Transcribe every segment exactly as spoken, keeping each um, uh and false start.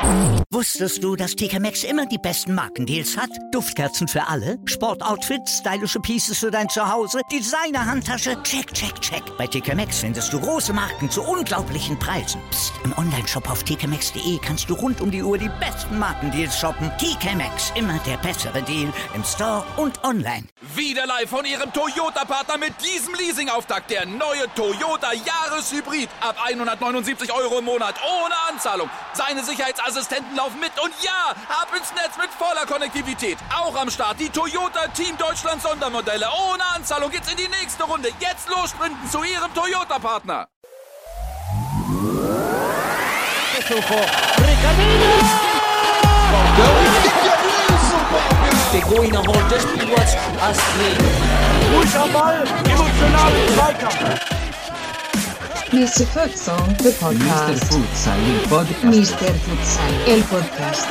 Wusstest du, dass T K Maxx immer die besten Markendeals hat? Duftkerzen für alle, Sportoutfits, stylische Pieces für dein Zuhause, Designer-Handtasche, check, check, check. Bei T K Maxx findest du große Marken zu unglaublichen Preisen. Psst. Im Onlineshop auf t k maxx punkt d e kannst du rund um die Uhr die besten Markendeals shoppen. T K Maxx, immer der bessere Deal im Store und online. Wieder live von Ihrem Toyota-Partner mit diesem Leasing-Auftakt. Der neue Toyota Jahreshybrid. Ab hundertneunundsiebzig Euro im Monat. Ohne Anzahlung. Seine Sicherheitsassistenten laufen mit. Und ja, ab ins Netz mit voller Konnektivität. Auch am Start die Toyota Team Deutschland Sondermodelle. Ohne Anzahlung geht's in die nächste Runde. Jetzt los sprinten zu Ihrem Toyota-Partner. Begoina Holtes Pilots Astrid. Ruhiger Ball, emotionalen Zweikampf. mister Futsal, the podcast. mister Futsal, el podcast. mister Futsal, el podcast.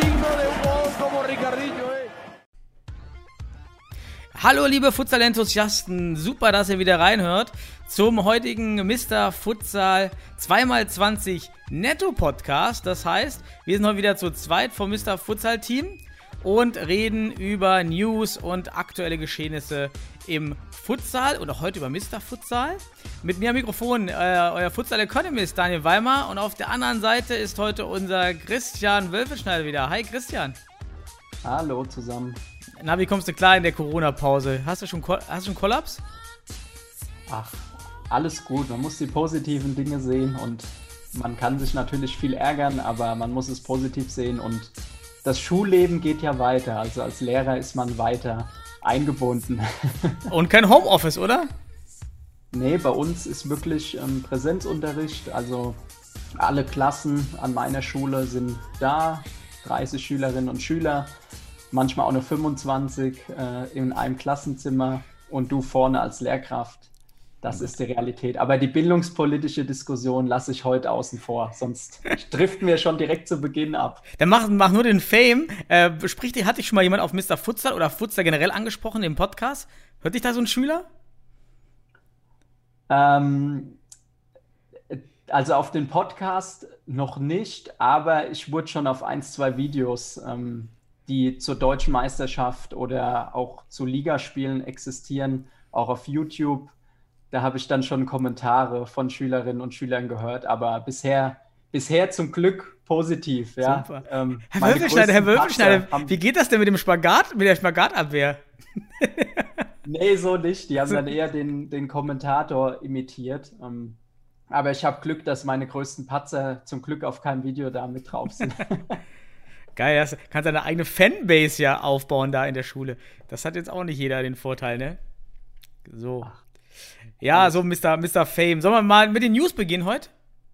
Hallo liebe Futsal-Enthusiasten, super, dass ihr wieder reinhört zum heutigen mister Futsal zwei mal zwanzig Netto-Podcast. Das heißt, wir sind heute wieder zu zweit vom mister Futsal-Team und reden über News und aktuelle Geschehnisse im Futsal und auch heute über mister Futsal. Mit mir am Mikrofon äh, euer Futsal-Economist Daniel Weimar und auf der anderen Seite ist heute unser Christian Wölfeschneider wieder. Hi Christian. Hallo zusammen. Na, wie kommst du klar in der Corona-Pause? Hast du schon, hast du schon Kollaps? Ach, alles gut. Man muss die positiven Dinge sehen und man kann sich natürlich viel ärgern, aber man muss es positiv sehen und das Schulleben geht ja weiter. Also als Lehrer ist man weiter eingebunden. Und kein Homeoffice, oder? Nee, bei uns ist wirklich ähm, Präsenzunterricht. Also alle Klassen an meiner Schule sind da, dreißig Schülerinnen und Schüler. Manchmal auch nur fünfundzwanzig äh, in einem Klassenzimmer und du vorne als Lehrkraft. Das ist die Realität. Aber die bildungspolitische Diskussion lasse ich heute außen vor, sonst driften wir schon direkt zu Beginn ab. Dann mach, mach nur den Fame. Äh, sprich, hat dich schon mal jemand auf mister Futsal oder Futsal generell angesprochen im Podcast? Hört dich da so ein Schüler? Ähm, also auf den Podcast noch nicht, aber ich wurde schon auf ein, zwei Videos ähm, die zur deutschen Meisterschaft oder auch zu Ligaspielen existieren, auch auf YouTube. Da habe ich dann schon Kommentare von Schülerinnen und Schülern gehört, aber bisher, bisher zum Glück positiv. Ja. Super. Ähm, Herr Wölfeschneider, Herr Wölfeschneider, haben, wie geht das denn mit dem Spagat, mit der Spagatabwehr? Nee, so nicht. Die haben dann eher den, den Kommentator imitiert. Ähm, aber ich habe Glück, dass meine größten Patzer zum Glück auf keinem Video da mit drauf sind. Geil, das kannst deine eigene Fanbase ja aufbauen da in der Schule. Das hat jetzt auch nicht jeder den Vorteil, ne? So. Ach, ja, so mister mister Fame. Sollen wir mal mit den News beginnen heute?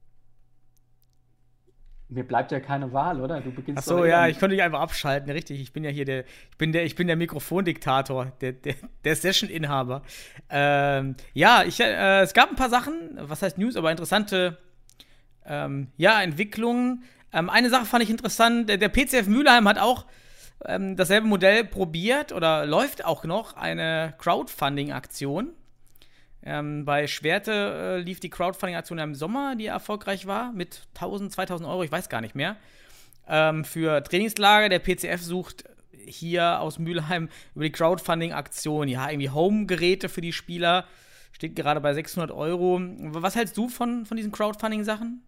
Mir bleibt ja keine Wahl, oder? Du beginnst. Ach so, ja, ich konnte dich einfach abschalten, richtig. Ich bin ja hier der, ich bin der, ich bin der Mikrofondiktator, der, der, der Session-Inhaber. Ähm, ja, ich, äh, es gab ein paar Sachen, was heißt News, aber interessante, ähm, ja, Entwicklungen. Ähm, eine Sache fand ich interessant, der, der P C F Mülheim hat auch ähm, dasselbe Modell probiert oder läuft auch noch, eine Crowdfunding-Aktion. Ähm, bei Schwerte äh, lief die Crowdfunding-Aktion im Sommer, die erfolgreich war, mit tausend, zweitausend Euro, ich weiß gar nicht mehr, ähm, für Trainingslager. Der P C F sucht hier aus Mülheim über die Crowdfunding-Aktion, ja, irgendwie Home-Geräte für die Spieler, steht gerade bei sechshundert Euro. Was hältst du von, von diesen Crowdfunding-Sachen?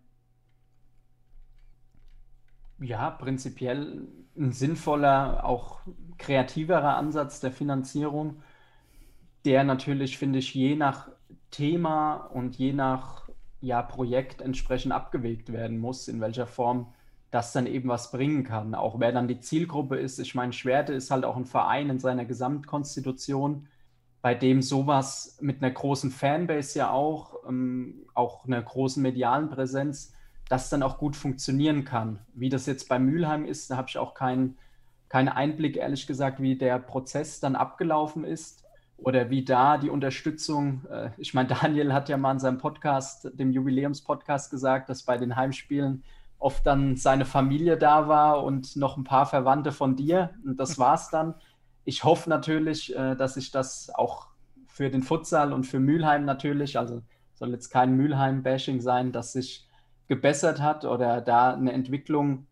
Ja, prinzipiell ein sinnvoller, auch kreativerer Ansatz der Finanzierung, der natürlich, finde ich, je nach Thema und je nach ja, Projekt entsprechend abgewegt werden muss, in welcher Form das dann eben was bringen kann. Auch wer dann die Zielgruppe ist. Ich meine, Schwerte ist halt auch ein Verein in seiner Gesamtkonstitution, bei dem sowas mit einer großen Fanbase ja auch, ähm, auch einer großen medialen Präsenz, das dann auch gut funktionieren kann. Wie das jetzt bei Mülheim ist, da habe ich auch keinen keinen Einblick, ehrlich gesagt, wie der Prozess dann abgelaufen ist oder wie da die Unterstützung, äh, ich meine, Daniel hat ja mal in seinem Podcast, dem Jubiläumspodcast gesagt, dass bei den Heimspielen oft dann seine Familie da war und noch ein paar Verwandte von dir und das war's dann. Ich hoffe natürlich, äh, dass sich das auch für den Futsal und für Mülheim natürlich, also soll jetzt kein Mülheim-Bashing sein, dass sich gebessert hat oder da eine Entwicklung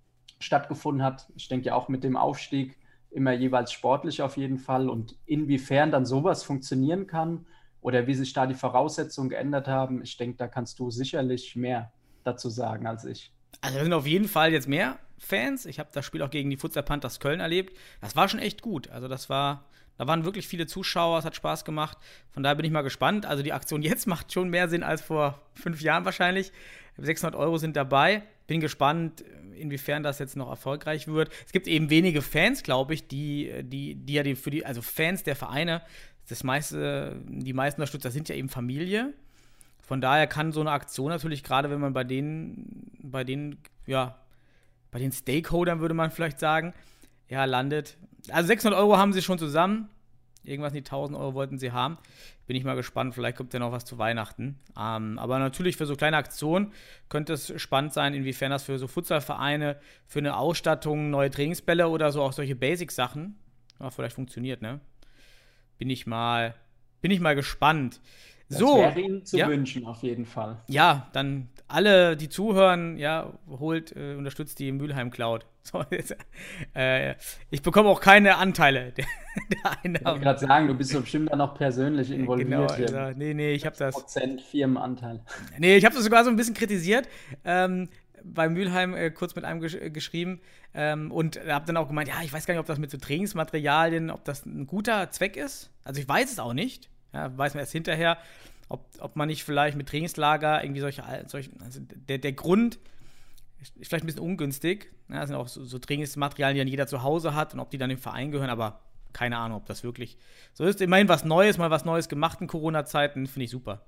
stattgefunden hat. Ich denke ja auch mit dem Aufstieg immer jeweils sportlich auf jeden Fall. Und inwiefern dann sowas funktionieren kann oder wie sich da die Voraussetzungen geändert haben, ich denke, da kannst du sicherlich mehr dazu sagen als ich. Also da sind auf jeden Fall jetzt mehr Fans. Ich habe das Spiel auch gegen die Futsal Panthers Köln erlebt. Das war schon echt gut. Also das war, da waren wirklich viele Zuschauer, es hat Spaß gemacht. Von daher bin ich mal gespannt. Also die Aktion jetzt macht schon mehr Sinn als vor fünf Jahren wahrscheinlich. sechshundert Euro sind dabei. Bin gespannt, inwiefern das jetzt noch erfolgreich wird. Es gibt eben wenige Fans, glaube ich, die, die, die ja die, für die, also Fans der Vereine, das meiste, die meisten Unterstützer sind ja eben Familie. Von daher kann so eine Aktion natürlich, gerade wenn man bei denen, bei denen, ja, bei den Stakeholdern würde man vielleicht sagen, ja, landet. Also sechshundert Euro haben sie schon zusammen. Irgendwas in die tausend Euro wollten sie haben. Bin ich mal gespannt, vielleicht kommt ja noch was zu Weihnachten. Ähm, aber natürlich für so kleine Aktionen könnte es spannend sein, inwiefern das für so Futsalvereine, für eine Ausstattung, neue Trainingsbälle oder so auch solche Basic-Sachen ja, vielleicht funktioniert, ne? Bin ich mal, bin ich mal gespannt. Das so, wäre Ihnen zu ja? wünschen, auf jeden Fall. Ja, dann alle, die zuhören, ja, holt, äh, unterstützt die Mülheim Cloud. So, jetzt, äh, ich bekomme auch keine Anteile der, der Einnahmen. Ich wollte gerade sagen, du bist so bestimmt dann noch persönlich involviert. Genau, hier. also, nee, nee, ich habe das. Prozent Firmenanteil. Nee, ich habe das sogar so ein bisschen kritisiert. Ähm, bei Mülheim äh, kurz mit einem gesch- äh, geschrieben ähm, und habe dann auch gemeint, ja, ich weiß gar nicht, ob das mit so Trainingsmaterialien, ob das ein guter Zweck ist. Also ich weiß es auch nicht. Ja, weiß man erst hinterher, ob, ob man nicht vielleicht mit Trainingslager irgendwie solche, solche also der, der Grund ist vielleicht ein bisschen ungünstig. Ja, das sind auch so, so Trainingsmaterialien, die dann jeder zu Hause hat und ob die dann im Verein gehören, aber keine Ahnung, ob das wirklich so ist. Immerhin was Neues, mal was Neues gemacht in Corona-Zeiten, finde ich super.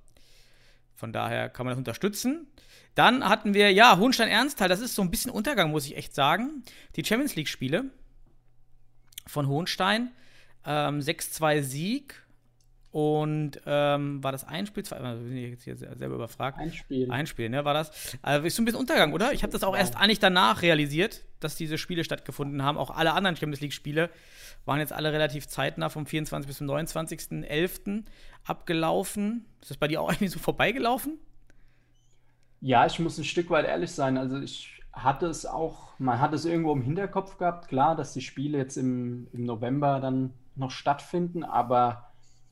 Von daher kann man das unterstützen. Dann hatten wir, ja, Hohenstein-Ernsthal, das ist so ein bisschen Untergang, muss ich echt sagen. Die Champions League-Spiele von Hohenstein, ähm, sechs zwei Sieg. Und ähm, war das ein Spiel? Zwei, bin ich jetzt hier selber überfragt. Ein Spiel. Ein Spiel, ne, war das. Also ist so ein bisschen Untergang, oder? Ich habe das auch erst eigentlich danach realisiert, dass diese Spiele stattgefunden haben. Auch alle anderen Champions League-Spiele waren jetzt alle relativ zeitnah vom vierundzwanzigsten bis zum neunundzwanzigsten elften abgelaufen. Ist das bei dir auch irgendwie so vorbeigelaufen? Ja, ich muss ein Stück weit ehrlich sein. Also ich hatte es auch, man hat es irgendwo im Hinterkopf gehabt, klar, dass die Spiele jetzt im, im November dann noch stattfinden, aber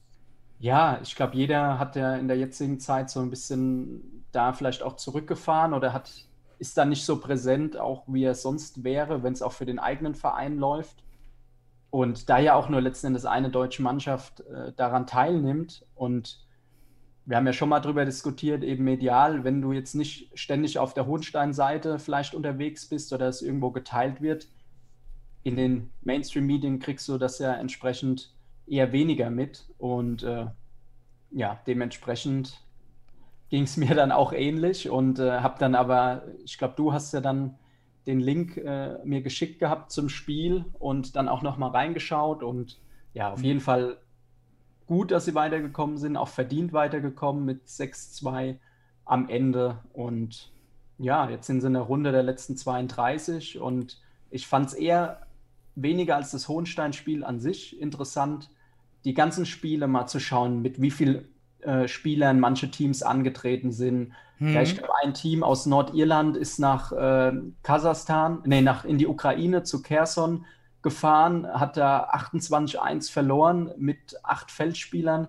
ja, ich glaube, jeder hat ja in der jetzigen Zeit so ein bisschen da vielleicht auch zurückgefahren oder hat, ist da nicht so präsent, auch wie er sonst wäre, wenn es auch für den eigenen Verein läuft. Und da ja auch nur letzten Endes eine deutsche Mannschaft äh, daran teilnimmt und wir haben ja schon mal drüber diskutiert, eben medial, wenn du jetzt nicht ständig auf der Hohenstein-Seite vielleicht unterwegs bist oder es irgendwo geteilt wird, in den Mainstream-Medien kriegst du das ja entsprechend eher weniger mit und äh, ja, dementsprechend ging es mir dann auch ähnlich und äh, habe dann aber, ich glaube, du hast ja dann den Link äh, mir geschickt gehabt zum Spiel und dann auch nochmal reingeschaut und ja, auf jeden Fall gut, dass sie weitergekommen sind, auch verdient weitergekommen mit sechs zwei am Ende und ja, jetzt sind sie in der Runde der letzten zweiunddreißig und ich fand es eher weniger als das Hohenstein-Spiel an sich interessant, die ganzen Spiele mal zu schauen, mit wie vielen äh, Spielern manche Teams angetreten sind. Mhm. Ja, ich glaube, ein Team aus Nordirland ist nach äh, Kasachstan, nee, nach, in die Ukraine zu Kherson gefahren, hat da achtundzwanzig eins verloren mit acht Feldspielern.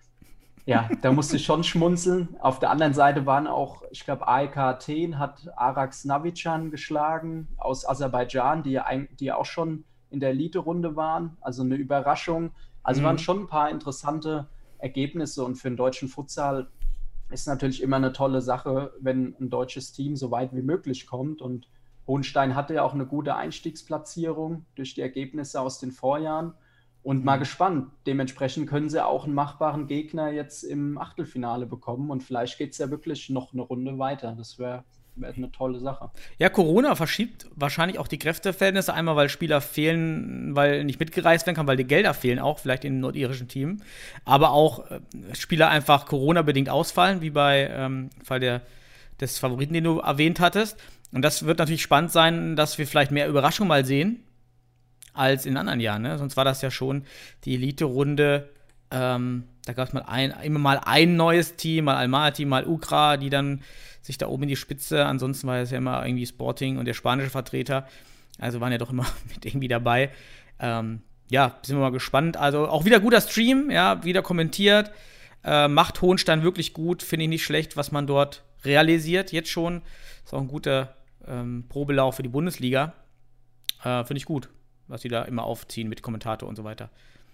Ja, da musste ich schon schmunzeln. Auf der anderen Seite waren auch, ich glaube, A E K Athen hat Arax Navichan geschlagen aus Aserbaidschan, die ja, die ja auch schon in der Elite-Runde waren. Also eine Überraschung. Also mhm. waren schon ein paar interessante Ergebnisse und für den deutschen Futsal ist natürlich immer eine tolle Sache, wenn ein deutsches Team so weit wie möglich kommt und Hohenstein hatte ja auch eine gute Einstiegsplatzierung durch die Ergebnisse aus den Vorjahren und mhm. mal gespannt. Dementsprechend können sie auch einen machbaren Gegner jetzt im Achtelfinale bekommen und vielleicht geht es ja wirklich noch eine Runde weiter. Das wäre wär eine tolle Sache. Ja, Corona verschiebt wahrscheinlich auch die Kräfteverhältnisse. Einmal, weil Spieler fehlen, weil nicht mitgereist werden kann, weil die Gelder fehlen auch, vielleicht im nordirischen Team. Aber auch äh, Spieler einfach Corona-bedingt ausfallen, wie bei ähm, Fall der, des Favoriten, den du erwähnt hattest. Und das wird natürlich spannend sein, dass wir vielleicht mehr Überraschung mal sehen als in anderen Jahren. Ne? Sonst war das ja schon die Elite-Runde. Ähm, da gab es mal ein, immer mal ein neues Team, mal Almaty, mal Ukra, die dann sich da oben in die Spitze. Ansonsten war es ja immer irgendwie Sporting und der spanische Vertreter. Also waren ja doch immer mit irgendwie dabei. Ähm, ja, sind wir mal gespannt. Also auch wieder guter Stream, ja, wieder kommentiert. Äh, macht Hohenstein wirklich gut, finde ich nicht schlecht, was man dort realisiert. Jetzt schon. Ist auch ein guter ähm, Probelauf für die Bundesliga. Äh, finde ich gut, was sie da immer aufziehen mit Kommentator und so weiter.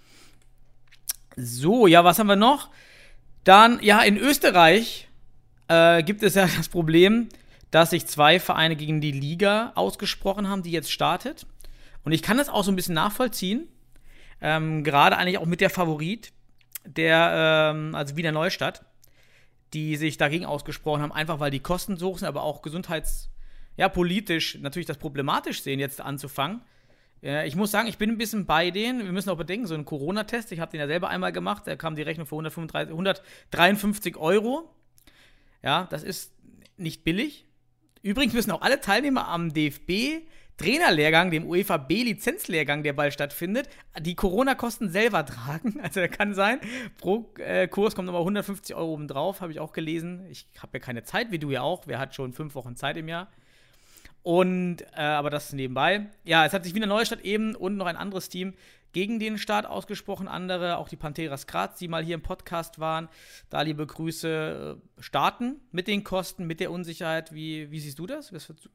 So, ja, was haben wir noch? Dann, ja, in Österreich äh, gibt es ja das Problem, dass sich zwei Vereine gegen die Liga ausgesprochen haben, die jetzt startet. Und ich kann das auch so ein bisschen nachvollziehen. Ähm, gerade eigentlich auch mit der Favorit, der, ähm, also Wiener Neustadt, die sich dagegen ausgesprochen haben, einfach weil die Kosten so hoch sind, aber auch gesundheits-, ja, politisch natürlich das problematisch sehen, jetzt anzufangen. Äh, ich muss sagen, ich bin ein bisschen bei denen. Wir müssen auch bedenken, so ein Corona-Test, ich habe den ja selber einmal gemacht, da kam die Rechnung für hundertfünfunddreißig, hundertdreiundfünfzig Euro. Ja, das ist nicht billig. Übrigens müssen auch alle Teilnehmer am D F B-Trainerlehrgang, dem UEFA B-Lizenzlehrgang, der bald stattfindet, die Corona-Kosten selber tragen. Also, das kann sein. Pro äh, Kurs kommt nochmal hundertfünfzig Euro oben drauf, habe ich auch gelesen. Ich habe ja keine Zeit, wie du ja auch. Wer hat schon fünf Wochen Zeit im Jahr? Und, äh, aber das nebenbei. Ja, es hat sich Wiener Neustadt eben und noch ein anderes Team gegen den Start ausgesprochen. Andere, auch die Panteras Graz, die mal hier im Podcast waren. Da liebe Grüße, starten mit den Kosten, mit der Unsicherheit. Wie, wie siehst du das? Was würdest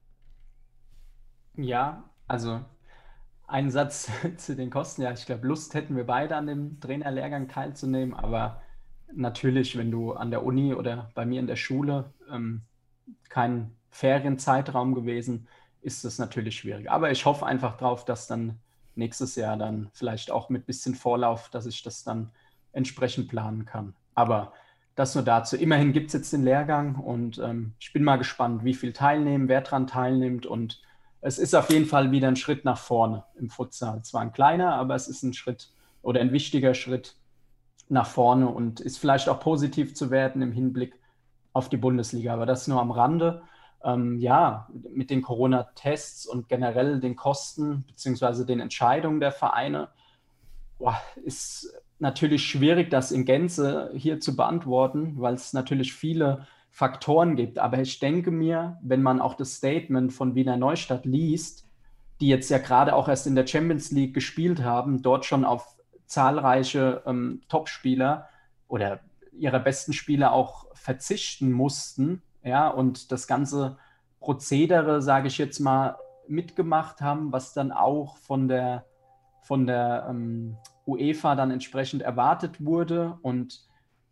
du? Ja, also ein Satz zu den Kosten. Ja, ich glaube, Lust hätten wir beide an dem Trainerlehrgang teilzunehmen. Aber natürlich, wenn du an der Uni oder bei mir in der Schule ähm, kein Ferienzeitraum gewesen, ist das natürlich schwierig. Aber ich hoffe einfach drauf, dass dann nächstes Jahr dann vielleicht auch mit bisschen Vorlauf, dass ich das dann entsprechend planen kann. Aber das nur dazu. Immerhin gibt es jetzt den Lehrgang und ähm, ich bin mal gespannt, wie viel teilnehmen, wer dran teilnimmt, und es ist auf jeden Fall wieder ein Schritt nach vorne im Futsal. Zwar ein kleiner, aber es ist ein Schritt oder ein wichtiger Schritt nach vorne und ist vielleicht auch positiv zu werten im Hinblick auf die Bundesliga. Aber das nur am Rande. Ähm, ja, mit den Corona-Tests und generell den Kosten beziehungsweise den Entscheidungen der Vereine, boah, ist natürlich schwierig, das in Gänze hier zu beantworten, weil es natürlich viele Faktoren gibt. Aber ich denke mir, wenn man auch das Statement von Wiener Neustadt liest, die jetzt ja gerade auch erst in der Champions League gespielt haben, dort schon auf zahlreiche ähm, Topspieler oder ihrer besten Spieler auch verzichten mussten, ja, und das ganze Prozedere, sage ich jetzt mal, mitgemacht haben, was dann auch von der, von der ähm, UEFA dann entsprechend erwartet wurde. Und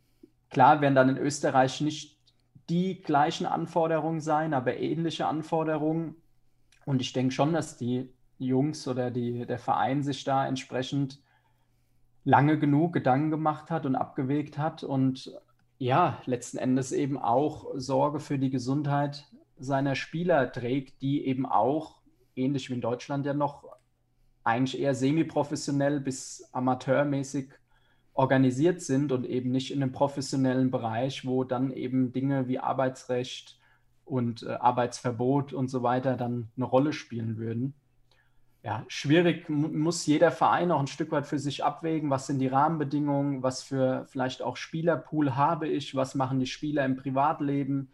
klar werden dann in Österreich nicht die gleichen Anforderungen sein, aber ähnliche Anforderungen. Und ich denke schon, dass die Jungs oder die, der Verein sich da entsprechend lange genug Gedanken gemacht hat und abgewegt hat und ja, letzten Endes eben auch Sorge für die Gesundheit seiner Spieler trägt, die eben auch, ähnlich wie in Deutschland ja noch, eigentlich eher semi-professionell bis amateurmäßig organisiert sind und eben nicht in einem professionellen Bereich, wo dann eben Dinge wie Arbeitsrecht und äh, Arbeitsverbot und so weiter dann eine Rolle spielen würden. Ja, schwierig, muss jeder Verein auch ein Stück weit für sich abwägen, was sind die Rahmenbedingungen, was für vielleicht auch Spielerpool habe ich, was machen die Spieler im Privatleben,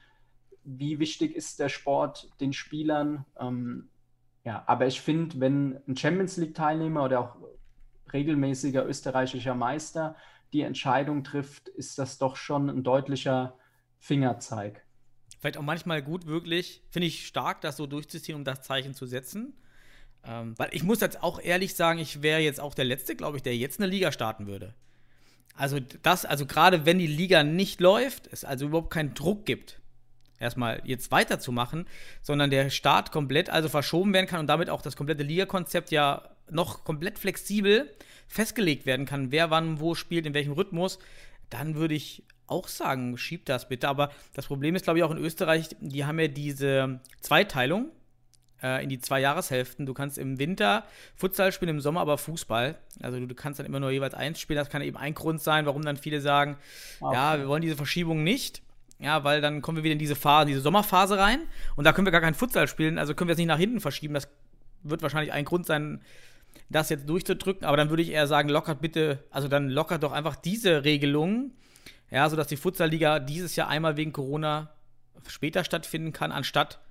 wie wichtig ist der Sport den Spielern. Ähm, ja, aber ich finde, wenn ein Champions-League-Teilnehmer oder auch regelmäßiger österreichischer Meister die Entscheidung trifft, ist das doch schon ein deutlicher Fingerzeig. Vielleicht auch manchmal gut, wirklich, finde ich stark, das so durchzuziehen, um das Zeichen zu setzen. Ähm, weil ich muss jetzt auch ehrlich sagen, ich wäre jetzt auch der Letzte, glaube ich, der jetzt eine Liga starten würde. Also das, also gerade wenn die Liga nicht läuft, es also überhaupt keinen Druck gibt, erstmal jetzt weiterzumachen, sondern der Start komplett also verschoben werden kann und damit auch das komplette Ligakonzept ja noch komplett flexibel festgelegt werden kann, wer wann wo spielt, in welchem Rhythmus, dann würde ich auch sagen, schiebt das bitte. Aber das Problem ist, glaube ich, auch in Österreich, die haben ja diese Zweiteilung in die zwei Jahreshälften. Du kannst im Winter Futsal spielen, im Sommer aber Fußball. Also du, du kannst dann immer nur jeweils eins spielen. Das kann eben ein Grund sein, warum dann viele sagen, okay, ja, wir wollen diese Verschiebung nicht. Ja, weil dann kommen wir wieder in diese Phase, diese Sommerphase rein und da können wir gar kein Futsal spielen, also können wir es nicht nach hinten verschieben. Das wird wahrscheinlich ein Grund sein, das jetzt durchzudrücken, aber dann würde ich eher sagen, lockert bitte, also dann lockert doch einfach diese Regelung, ja, sodass die Futsal-Liga dieses Jahr einmal wegen Corona später stattfinden kann, anstatt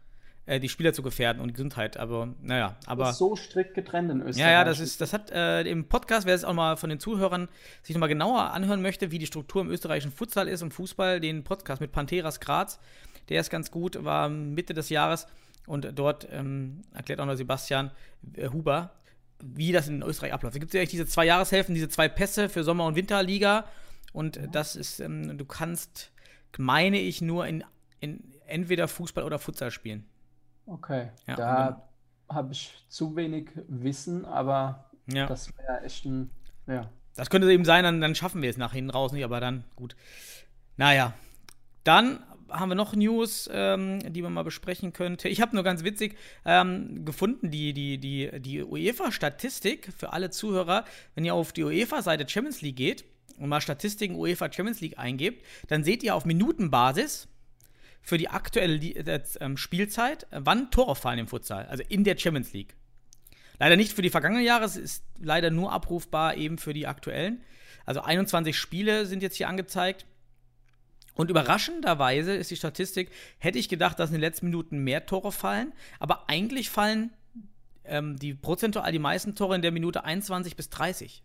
äh, die Spieler zu gefährden und Gesundheit. Aber naja, aber. Das ist so strikt getrennt in Österreich. Ja, ja, das ist, das hat äh, im Podcast, wer es auch mal von den Zuhörern sich nochmal genauer anhören möchte, wie die Struktur im österreichischen Futsal ist und Fußball, den Podcast mit Panteras Graz, der ist ganz gut, war Mitte des Jahres und dort ähm, erklärt auch noch Sebastian äh, Huber, wie das in Österreich abläuft. Es gibt ja eigentlich diese zwei Jahreshälften, diese zwei Pässe für Sommer- und Winterliga und ja. das ist, ähm, du kannst, meine ich, nur in, in entweder Fußball oder Futsal spielen. Okay, ja, da habe ich zu wenig Wissen, aber ja. das wäre echt ein, ja. Das könnte eben sein, dann, dann schaffen wir es nach hinten raus nicht, aber dann, gut. Naja, dann haben wir noch News, ähm, die man mal besprechen könnte. Ich habe nur ganz witzig ähm, gefunden, die, die, die, die UEFA-Statistik für alle Zuhörer, wenn ihr auf die UEFA-Seite Champions League geht und mal Statistiken UEFA Champions League eingebt, dann seht ihr auf Minutenbasis für die aktuelle äh, äh, Spielzeit, wann Tore fallen im Futsal, also in der Champions League. Leider nicht für die vergangenen Jahre, es ist leider nur abrufbar eben für die aktuellen. Also einundzwanzig Spiele sind jetzt hier angezeigt. Und überraschenderweise ist die Statistik, hätte ich gedacht, dass in den letzten Minuten mehr Tore fallen, aber eigentlich fallen ähm, die prozentual die meisten Tore in der Minute einundzwanzig bis dreißig.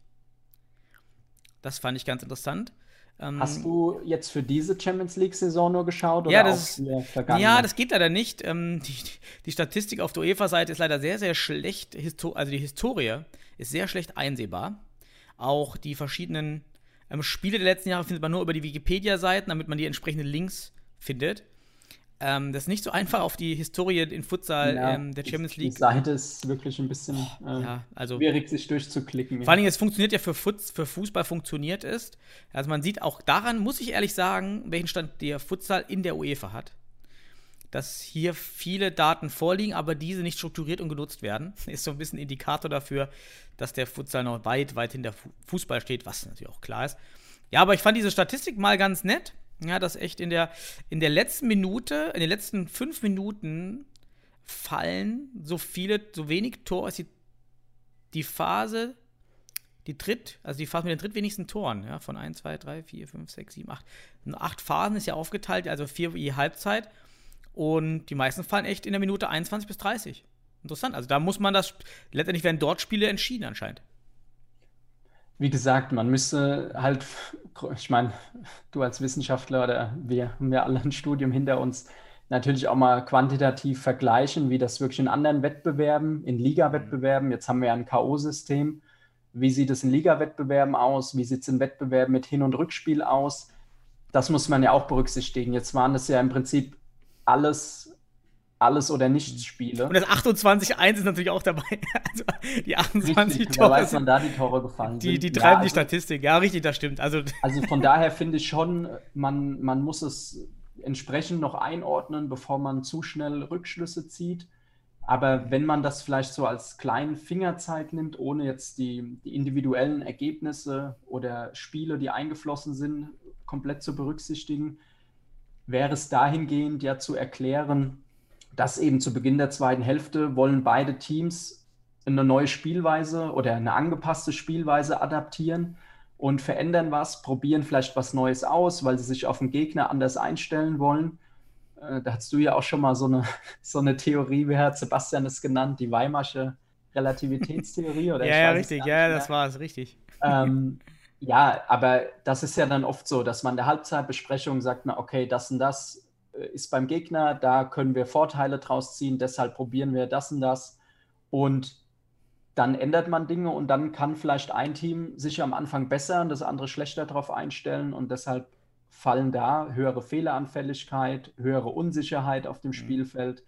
Das fand ich ganz interessant. Ähm, Hast du jetzt für diese Champions League-Saison nur geschaut? Oder ja, das, auch für vergangene? Ja, das geht leider nicht. Ähm, die, die Statistik auf der UEFA-Seite ist leider sehr, sehr schlecht. Histo- also die Historie ist sehr schlecht einsehbar. Auch die verschiedenen ähm, Spiele der letzten Jahre findet man nur über die Wikipedia-Seiten, damit man die entsprechenden Links findet. Ähm, das ist nicht so einfach auf die Historie in Futsal ja, ähm, der Champions League. Die Seite ist wirklich ein bisschen oh, äh, ja, also, schwierig, sich durchzuklicken. Vor allem, es funktioniert ja für, Futs, für Fußball, funktioniert es. Also man sieht auch daran, muss ich ehrlich sagen, welchen Stand der Futsal in der UEFA hat. Dass hier viele Daten vorliegen, aber diese nicht strukturiert und genutzt werden. Ist so ein bisschen Indikator dafür, dass der Futsal noch weit, weit hinter Fußball steht, was natürlich auch klar ist. Ja, aber ich fand diese Statistik mal ganz nett. Ja, dass echt in der, in der letzten Minute, in den letzten fünf Minuten fallen so viele, so wenig Tore, als die, die Phase, die dritt, also die Phase mit den drittwenigsten Toren, ja, von eins, zwei, drei, vier, fünf, sechs, sieben, acht. Acht Phasen ist ja aufgeteilt, also vier je Halbzeit. Und die meisten fallen echt in der Minute einundzwanzig bis dreißig. Interessant, also da muss man das, letztendlich werden dort Spiele entschieden anscheinend. Wie gesagt, man müsste halt, ich meine, du als Wissenschaftler oder wir haben ja alle ein Studium hinter uns, natürlich auch mal quantitativ vergleichen, wie das wirklich in anderen Wettbewerben, in Liga-Wettbewerben, jetzt haben wir ja ein K O-System, wie sieht es in Liga-Wettbewerben aus, wie sieht es in Wettbewerben mit Hin- und Rückspiel aus, das muss man ja auch berücksichtigen. Jetzt waren das ja im Prinzip alles alles oder nichts Spiele. Und das achtundzwanzig eins ist natürlich auch dabei. Also die achtundzwanzig richtig, Tore. Da weiß man, da die Tore gefallen die, sind. Die treiben ja, die also, Statistik. Ja, richtig, das stimmt. Also, also von daher finde ich schon, man, man muss es entsprechend noch einordnen, bevor man zu schnell Rückschlüsse zieht. Aber wenn man das vielleicht so als kleinen Fingerzeig nimmt, ohne jetzt die, die individuellen Ergebnisse oder Spiele, die eingeflossen sind, komplett zu berücksichtigen, wäre es dahingehend ja zu erklären, dass eben zu Beginn der zweiten Hälfte wollen beide Teams eine neue Spielweise oder eine angepasste Spielweise adaptieren und verändern was, probieren vielleicht was Neues aus, weil sie sich auf den Gegner anders einstellen wollen. Äh, da hast du ja auch schon mal so eine, so eine Theorie, wie hat Sebastian es genannt, die Weimarsche Relativitätstheorie? Oder ja, ja, richtig, ja, das war es, richtig. Ähm, ja, aber das ist ja dann oft so, dass man in der Halbzeitbesprechung sagt, na okay, das und das ist beim Gegner, da können wir Vorteile draus ziehen, deshalb probieren wir das und das und dann ändert man Dinge und dann kann vielleicht ein Team sich am Anfang besser und das andere schlechter darauf einstellen und deshalb fallen da höhere Fehleranfälligkeit, höhere Unsicherheit auf dem Spielfeld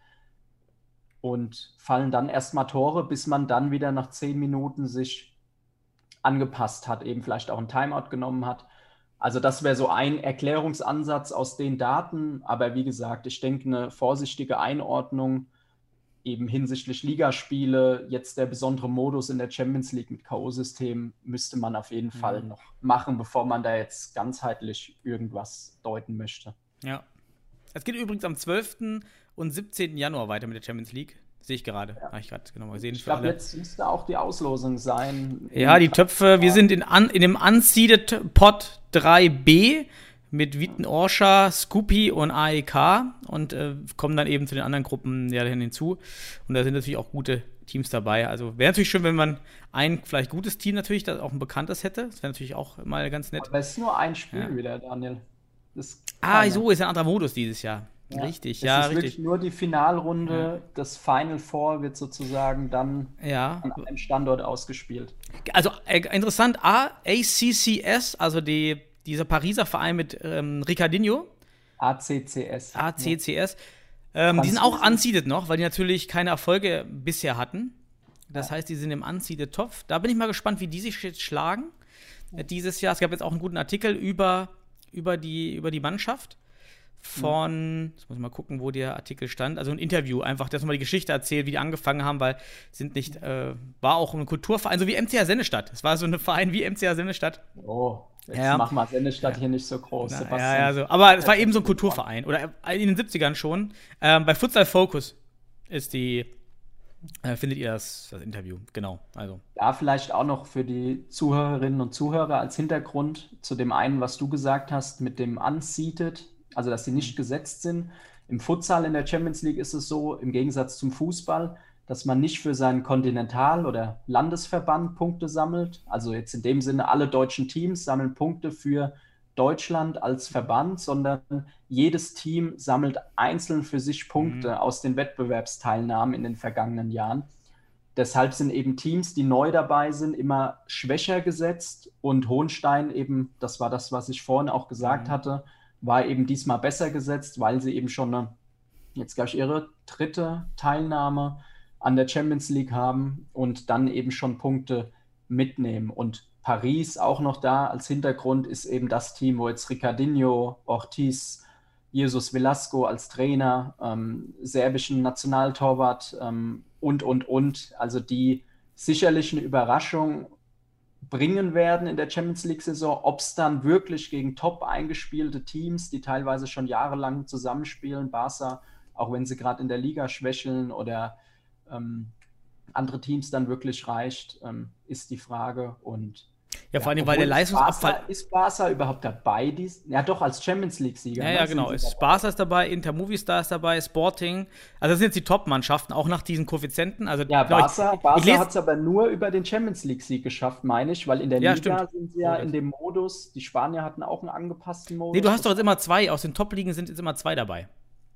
und fallen dann erstmal Tore, bis man dann wieder nach zehn Minuten sich angepasst hat, eben vielleicht auch ein Timeout genommen hat. Also das wäre so ein Erklärungsansatz aus den Daten, aber wie gesagt, ich denke, eine vorsichtige Einordnung eben hinsichtlich Ligaspiele, jetzt der besondere Modus in der Champions League mit K O-System müsste man auf jeden mhm. Fall noch machen, bevor man da jetzt ganzheitlich irgendwas deuten möchte. Ja. Es geht übrigens am zwölften und siebzehnten Januar weiter mit der Champions League. Sehe ich gerade. Ja. Habe ich gerade genau gesehen. Ich glaube, jetzt müsste auch die Auslosung sein. Ja, die Töpfe. Wir sind in, un, in dem Unseeded Pot drei b mit Witten Orscha, Scoopy und A E K und äh, kommen dann eben zu den anderen Gruppen ja hinzu. Und da sind natürlich auch gute Teams dabei. Also wäre natürlich schön, wenn man ein vielleicht gutes Team natürlich, das auch ein bekanntes hätte. Das wäre natürlich auch mal ganz nett. Aber es ist nur ein Spiel Ja. wieder, Daniel. Das Ah, keine- so ist ein anderer Modus dieses Jahr. Ja. Richtig, Es ja, ist richtig. wirklich nur die Finalrunde. Das Final Four wird sozusagen dann Ja. an einem Standort ausgespielt. Also äh, interessant, A, A C C S, also die, dieser Pariser Verein mit ähm, Ricardinho, A C C S. A C C S, ähm, die sind auch unseeded noch, weil die natürlich keine Erfolge bisher hatten. Das heißt, die sind im unseeded Topf. Da bin ich mal gespannt, wie die sich jetzt schlagen äh, dieses Jahr. Es gab jetzt auch einen guten Artikel über, über, die, über die Mannschaft von, jetzt muss ich mal gucken, wo der Artikel stand, also ein Interview, einfach, dass man die Geschichte erzählt, wie die angefangen haben, weil sind nicht, äh, war auch ein Kulturverein, so wie M C A Sennestadt. Es war so ein Verein wie M C A Sennestadt. Oh, jetzt Ja. mach mal Sennestadt hier nicht so groß, Na, Sebastian. ja, ja, so. Aber es war eben so ein Kulturverein, oder in den siebzigern schon. Ähm, bei Futsal Focus ist die, äh, findet ihr das, das Interview, genau, also. Da vielleicht auch noch für die Zuhörerinnen und Zuhörer als Hintergrund zu dem einen, was du gesagt hast, mit dem Unseated, also dass sie nicht gesetzt sind. Im Futsal in der Champions League ist es so, im Gegensatz zum Fußball, dass man nicht für seinen Kontinental- oder Landesverband Punkte sammelt. Also jetzt in dem Sinne, alle deutschen Teams sammeln Punkte für Deutschland als Verband, sondern jedes Team sammelt einzeln für sich Punkte Mhm. aus den Wettbewerbsteilnahmen in den vergangenen Jahren. Deshalb sind eben Teams, die neu dabei sind, immer schwächer gesetzt und Hohenstein eben, das war das, was ich vorhin auch gesagt Mhm. hatte, war eben diesmal besser gesetzt, weil sie eben schon eine, jetzt glaube ich, ihre dritte Teilnahme an der Champions League haben und dann eben schon Punkte mitnehmen. Und Paris auch noch da als Hintergrund ist eben das Team, wo jetzt Ricardinho, Ortiz, Jesus Velasco als Trainer, ähm, serbischen Nationaltorwart ähm, und, und, und. Also die sicherlich eine Überraschung bringen werden in der Champions League-Saison. Ob es dann wirklich gegen top eingespielte Teams, die teilweise schon jahrelang zusammenspielen, Barca, auch wenn sie gerade in der Liga schwächeln oder ähm, andere Teams dann wirklich reicht, ähm, ist die Frage. Und Ja, vor allem, weil der obwohl Leistungsabfall. Barca, ist Barca überhaupt dabei? Dies, ja, doch, als Champions League-Sieger. Ja, ne, ja, sind genau. sie Ist dabei. Barca ist dabei, Inter Movistar ist dabei, Sporting. Also das sind jetzt die Top-Mannschaften, auch nach diesen Koeffizienten. Also, Ja, glaub ich- Barca, ich Barca lese- hat es aber nur über den Champions League-Sieg geschafft, meine ich, weil in der Ja, Liga stimmt. sind sie ja Korrekt. in dem Modus, die Spanier hatten auch einen angepassten Modus. Nee, du hast doch jetzt immer zwei. Aus den Top-Ligen sind jetzt immer zwei dabei.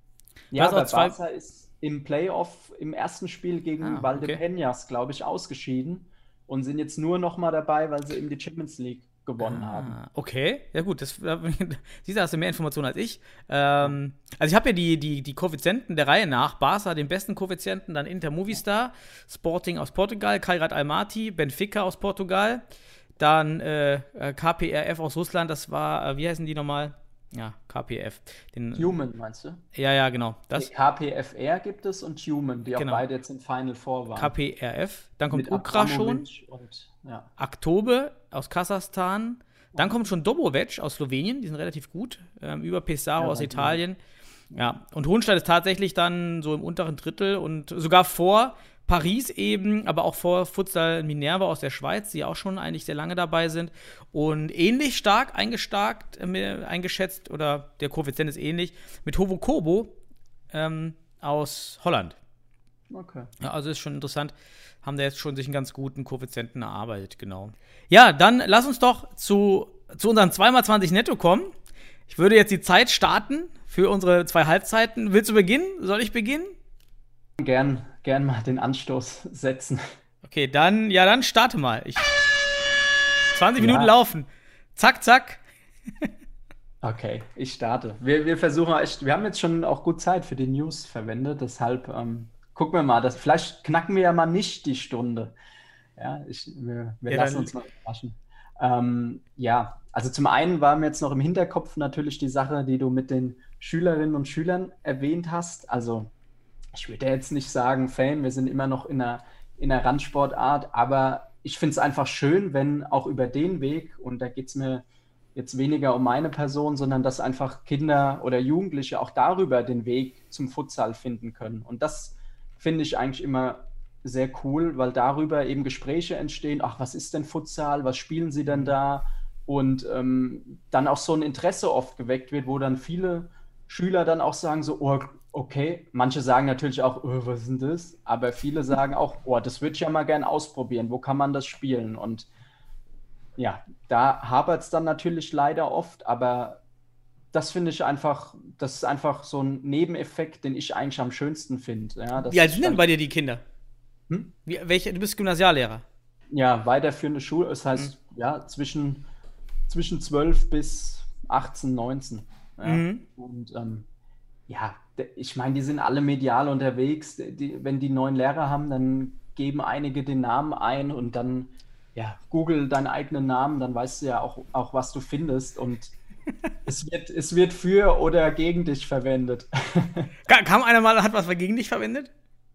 Ja, hast auch aber zwei- Barca ist im Playoff im ersten Spiel gegen Ah, Valdepeñas, glaube ich, ausgeschieden und sind jetzt nur noch mal dabei, weil sie eben die Champions League gewonnen haben. Ah, okay, ja gut, das, da- siehst du, hast du mehr Informationen als ich. Ähm, also ich habe ja die, die, die Koeffizienten der Reihe nach. Barca den besten Koeffizienten, dann Inter Movistar, Sporting aus Portugal, Kairat Almaty, Benfica aus Portugal, dann äh, äh, K P R F aus Russland, das war, äh, wie heißen die nochmal? Ja, K P F. Den, Human, meinst du? ja, ja, genau. Das, Nee, K P F R gibt es und Human, die Genau. auch beide jetzt im Final Four waren. K P R F, dann kommt Mit Ukra schon, Abramovic und, ja. Aktobe aus Kasachstan, dann kommt schon Dobrovic aus Slowenien, die sind relativ gut, ähm, über Pesaro Ja, aus ja. Italien. Ja, und Hohenstein ist tatsächlich dann so im unteren Drittel und sogar vor Paris eben, aber auch vor Futsal Minerva aus der Schweiz, die auch schon eigentlich sehr lange dabei sind und ähnlich stark eingestarkt, äh, eingeschätzt, oder der Koeffizient ist ähnlich, mit Hovo Kobo ähm, aus Holland. Okay. Ja, also ist schon interessant. Haben da jetzt schon sich einen ganz guten Koeffizienten erarbeitet, genau. Ja, dann lass uns doch zu, zu unseren zwei mal zwanzig netto kommen. Ich würde jetzt die Zeit starten für unsere zwei Halbzeiten. Willst du beginnen? Soll ich beginnen? Gern, gern mal den Anstoß setzen. Okay, dann, ja, dann starte mal. Ich, zwanzig Minuten Ja. laufen. Zack, zack. Okay, ich starte. Wir, wir versuchen echt, wir haben jetzt schon auch gut Zeit für die News verwendet, deshalb ähm, gucken wir mal, dass, vielleicht knacken wir ja mal nicht die Stunde. Ja, ich, wir, wir Ja, lassen dann- uns mal überraschen. Ähm, ja, also zum einen war mir jetzt noch im Hinterkopf natürlich die Sache, die du mit den Schülerinnen und Schülern erwähnt hast. Also ich würde ja jetzt nicht sagen, Fan, wir sind immer noch in einer, in einer Randsportart, aber ich finde es einfach schön, wenn auch über den Weg, und da geht es mir jetzt weniger um meine Person, sondern dass einfach Kinder oder Jugendliche auch darüber den Weg zum Futsal finden können. Und das finde ich eigentlich immer sehr cool, weil darüber eben Gespräche entstehen. Ach, was ist denn Futsal? Was spielen sie denn da? und ähm, dann auch so ein Interesse oft geweckt wird, wo dann viele Schüler dann auch sagen so, oh, okay, manche sagen natürlich auch, oh, was ist denn das? Aber viele sagen auch, oh, das würde ich ja mal gern ausprobieren, wo kann man das spielen? Und ja, da hapert es dann natürlich leider oft, aber das finde ich einfach, das ist einfach so ein Nebeneffekt, den ich eigentlich am schönsten finde. Ja, Wie alt sind denn bei dir die Kinder? Hm? Wie, welche, du bist Gymnasiallehrer? Ja, weiterführende Schule, das heißt, hm. ja, zwischen, zwischen zwölf bis achtzehn, neunzehn. Ja. Mhm. Und ähm, ja, ich meine, die sind alle medial unterwegs. Die, wenn die neuen Lehrer haben, dann geben einige den Namen ein und dann, ja, google deinen eigenen Namen, dann weißt du ja auch, auch was du findest und es wird, es wird für oder gegen dich verwendet. Kam einer mal, hat was gegen dich verwendet?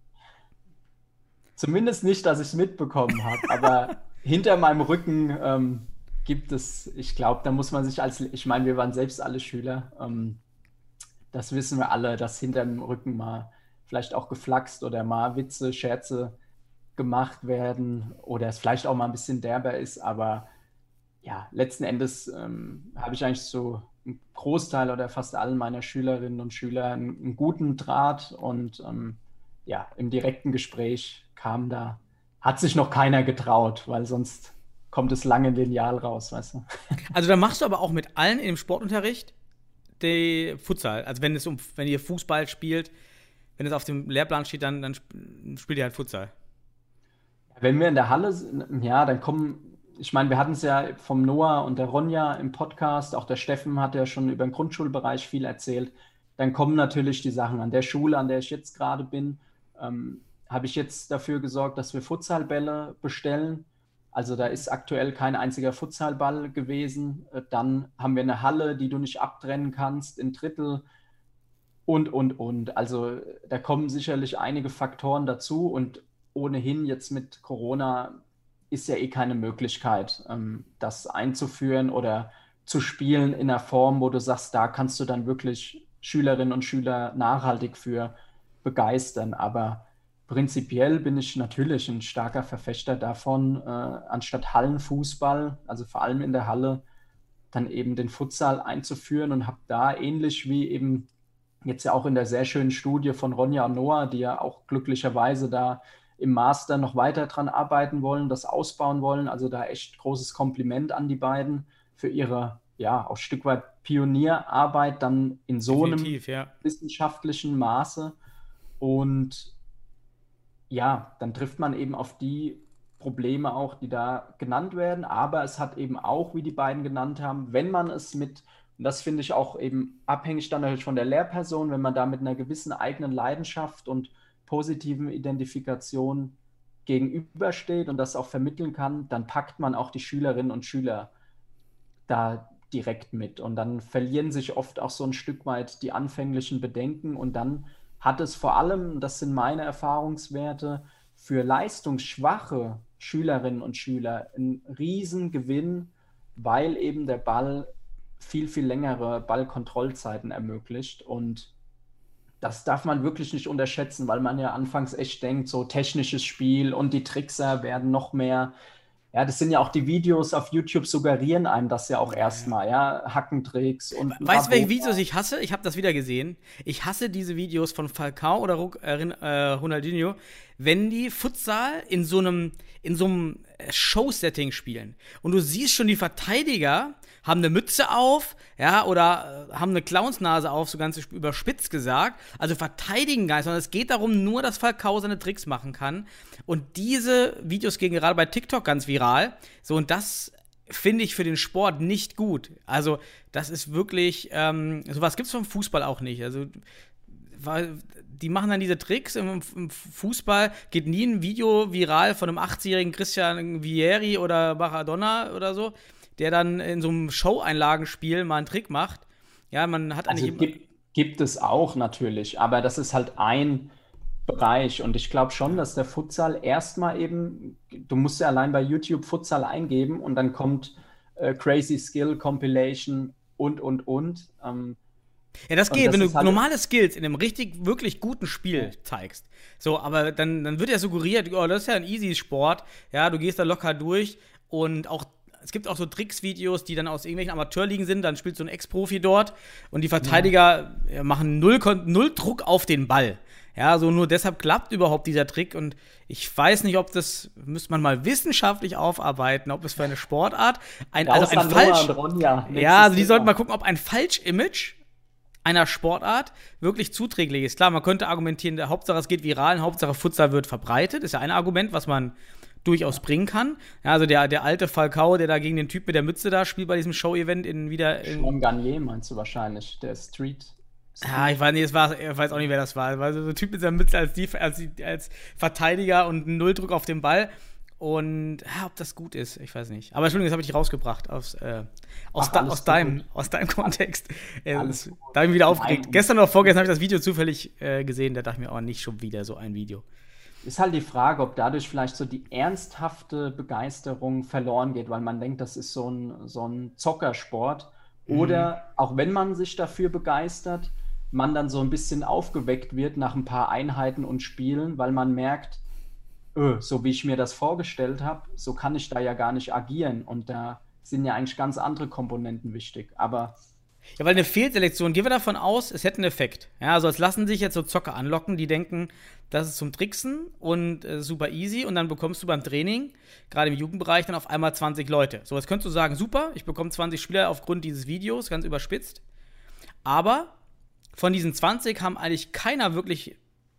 Zumindest nicht, dass ich es mitbekommen habe, aber hinter meinem Rücken ähm, gibt es, ich glaube, da muss man sich als, ich meine, wir waren selbst alle Schüler, ähm, das wissen wir alle, dass hinter dem Rücken mal vielleicht auch geflaxt oder mal Witze, Scherze gemacht werden oder es vielleicht auch mal ein bisschen derber ist, aber ja, letzten Endes ähm, habe ich eigentlich so einen Großteil oder fast allen meiner Schülerinnen und Schüler einen, einen guten Draht und ähm, ja, im direkten Gespräch kam da, hat sich noch keiner getraut, weil sonst kommt es lange lineal raus, weißt du. Also da machst du aber auch mit allen in dem Sportunterricht die Futsal, also wenn es um, wenn ihr Fußball spielt, wenn es auf dem Lehrplan steht, dann, dann spielt ihr halt Futsal. Wenn wir in der Halle sind, ja, dann kommen, ich meine, wir hatten es ja vom Noah und der Ronja im Podcast, auch der Steffen hat ja schon über den Grundschulbereich viel erzählt, dann kommen natürlich die Sachen an der Schule, an der ich jetzt gerade bin, ähm, habe ich jetzt dafür gesorgt, dass wir Futsalbälle bestellen. Also da ist aktuell kein einziger Futsalball gewesen. Dann haben wir eine Halle, die du nicht abtrennen kannst in Drittel und, und, und. Also da kommen sicherlich einige Faktoren dazu und ohnehin jetzt mit Corona ist ja eh keine Möglichkeit, das einzuführen oder zu spielen in einer Form, wo du sagst, da kannst du dann wirklich Schülerinnen und Schüler nachhaltig für begeistern. Aber prinzipiell bin ich natürlich ein starker Verfechter davon, äh, anstatt Hallenfußball, also vor allem in der Halle, dann eben den Futsal einzuführen und habe da ähnlich wie eben jetzt ja auch in der sehr schönen Studie von Ronja und Noah, die ja auch glücklicherweise da im Master noch weiter dran arbeiten wollen, das ausbauen wollen, also da echt großes Kompliment an die beiden für ihre, ja, auch ein Stück weit Pionierarbeit dann in so Definitiv, einem ja. wissenschaftlichen Maße und ja, dann trifft man eben auf die Probleme auch, die da genannt werden, aber es hat eben auch, wie die beiden genannt haben, wenn man es mit, und das finde ich auch eben abhängig dann natürlich von der Lehrperson, wenn man da mit einer gewissen eigenen Leidenschaft und positiven Identifikation gegenübersteht und das auch vermitteln kann, dann packt man auch die Schülerinnen und Schüler da direkt mit und dann verlieren sich oft auch so ein Stück weit die anfänglichen Bedenken und dann hat es vor allem, das sind meine Erfahrungswerte, für leistungsschwache Schülerinnen und Schüler einen Riesengewinn, weil eben der Ball viel, viel längere Ballkontrollzeiten ermöglicht und das darf man wirklich nicht unterschätzen, weil man ja anfangs echt denkt, so technisches Spiel und die Trickser werden noch mehr. Ja, das sind ja auch die Videos auf YouTube, suggerieren einem das ja auch erstmal, ja, Hackentricks und. Weißt du, welche Videos ich hasse? Ich habe das wieder gesehen. Ich hasse diese Videos von Falcao oder äh, Ronaldinho, wenn die Futsal in so einem in so einem Show-Setting spielen. Und du siehst schon, die Verteidiger haben eine Mütze auf, ja, oder äh, haben eine Clownsnase auf, so ganz überspitzt gesagt. Also verteidigen gar nicht, sondern es geht darum, nur, dass Falcao seine Tricks machen kann. Und diese Videos gehen gerade bei TikTok ganz viral. So, und das finde ich für den Sport nicht gut. Also, das ist wirklich, ähm, sowas gibt es vom Fußball auch nicht. Also, weil die machen dann diese Tricks im, im Fußball, geht nie ein Video viral von einem achtzigjährigen Christian Vieri oder Maradona oder so, der dann in so einem Show-Einlagenspiel mal einen Trick macht. Ja, man hat also eigentlich... Gibt, gibt es auch natürlich, aber das ist halt ein Bereich und ich glaube schon, dass der Futsal erstmal eben, du musst ja allein bei YouTube Futsal eingeben und dann kommt äh, Crazy Skill Compilation und, und, und. Ähm, Ja, das geht, das wenn du ist halt normale Skills in einem richtig, wirklich guten Spiel ja. zeigst. So, aber dann, dann wird ja suggeriert, oh, das ist ja ein easy Sport, ja, du gehst da locker durch und auch es gibt auch so Tricks-Videos, die dann aus irgendwelchen Amateurligen sind, dann spielt so ein Ex-Profi dort und die Verteidiger ja. machen null, null Druck auf den Ball. Ja, so nur deshalb klappt überhaupt dieser Trick und ich weiß nicht, ob das, müsste man mal wissenschaftlich aufarbeiten, ob es für eine Sportart ein, ja, also ein Falsch, Ronja, ja, also die sollten mal gucken, ob ein Falsch-Image einer Sportart wirklich zuträglich ist. Klar, man könnte argumentieren, der Hauptsache es geht viral, Hauptsache Futsal wird verbreitet, ist ja ein Argument, was man durchaus bringen kann. Ja, also der, der alte Falcao, der da gegen den Typ mit der Mütze da spielt bei diesem Show-Event in wieder in Sean Garnier meinst du wahrscheinlich, der Street. Ja, ich weiß nicht, es war, ich weiß auch nicht, wer das war. Es war so ein Typ mit seiner Mütze als, als, als Verteidiger und einen Nulldruck auf den Ball. Und ja, ob das gut ist, ich weiß nicht. Aber Entschuldigung, das habe ich rausgebracht aus, äh, aus, Ach, da, aus, deinem, aus deinem Kontext. Äh, das, da habe ich mich wieder aufgeregt. Nein. Gestern oder vorgestern habe ich das Video zufällig äh, gesehen, da dachte ich mir, oh, nicht schon wieder so ein Video. Ist halt die Frage, ob dadurch vielleicht so die ernsthafte Begeisterung verloren geht, weil man denkt, das ist so ein, so ein Zockersport. Oder mhm. auch wenn man sich dafür begeistert, man dann so ein bisschen aufgeweckt wird nach ein paar Einheiten und Spielen, weil man merkt, öh, so wie ich mir das vorgestellt habe, so kann ich da ja gar nicht agieren. Und da sind ja eigentlich ganz andere Komponenten wichtig. Aber ja, weil eine Fehlselektion, gehen wir davon aus, es hätte einen Effekt. Ja, also es lassen sich jetzt so Zocker anlocken, die denken, das ist zum Tricksen und äh, super easy und dann bekommst du beim Training, gerade im Jugendbereich, dann auf einmal zwanzig Leute. So, jetzt könntest du sagen, super, ich bekomme zwanzig Spieler aufgrund dieses Videos, ganz überspitzt. Aber von diesen zwanzig haben eigentlich keiner wirklich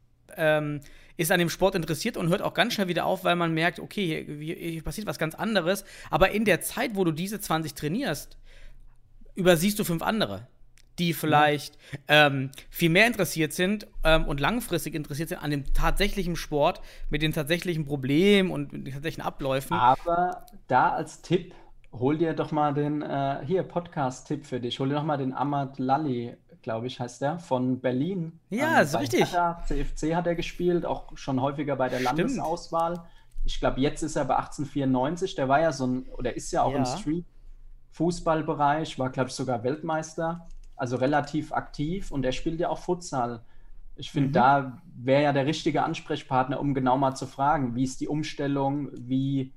ähm, ist an dem Sport interessiert und hört auch ganz schnell wieder auf, weil man merkt, okay, hier, hier passiert was ganz anderes. Aber in der Zeit, wo du diese zwanzig trainierst, übersiehst du fünf andere, die vielleicht ähm, viel mehr interessiert sind ähm, und langfristig interessiert sind an dem tatsächlichen Sport mit den tatsächlichen Problemen und den tatsächlichen Abläufen. Aber da als Tipp, hol dir doch mal den, äh, hier, Podcast-Tipp für dich, hol dir doch mal den Ahmad Lalli, glaube ich, heißt der, von Berlin. Ja, ähm, ist richtig. Hertha, C F C hat er gespielt, auch schon häufiger bei der Stimmt. Landesauswahl. Ich glaube, jetzt ist er bei achtzehnhundertvierundneunzig, der war ja so ein, oder ist ja auch Ja. im Street-Fußballbereich, war, glaube ich, sogar Weltmeister, also relativ aktiv und er spielt ja auch Futsal. Ich finde, Mhm. da wäre ja der richtige Ansprechpartner, um genau mal zu fragen, wie ist die Umstellung, wie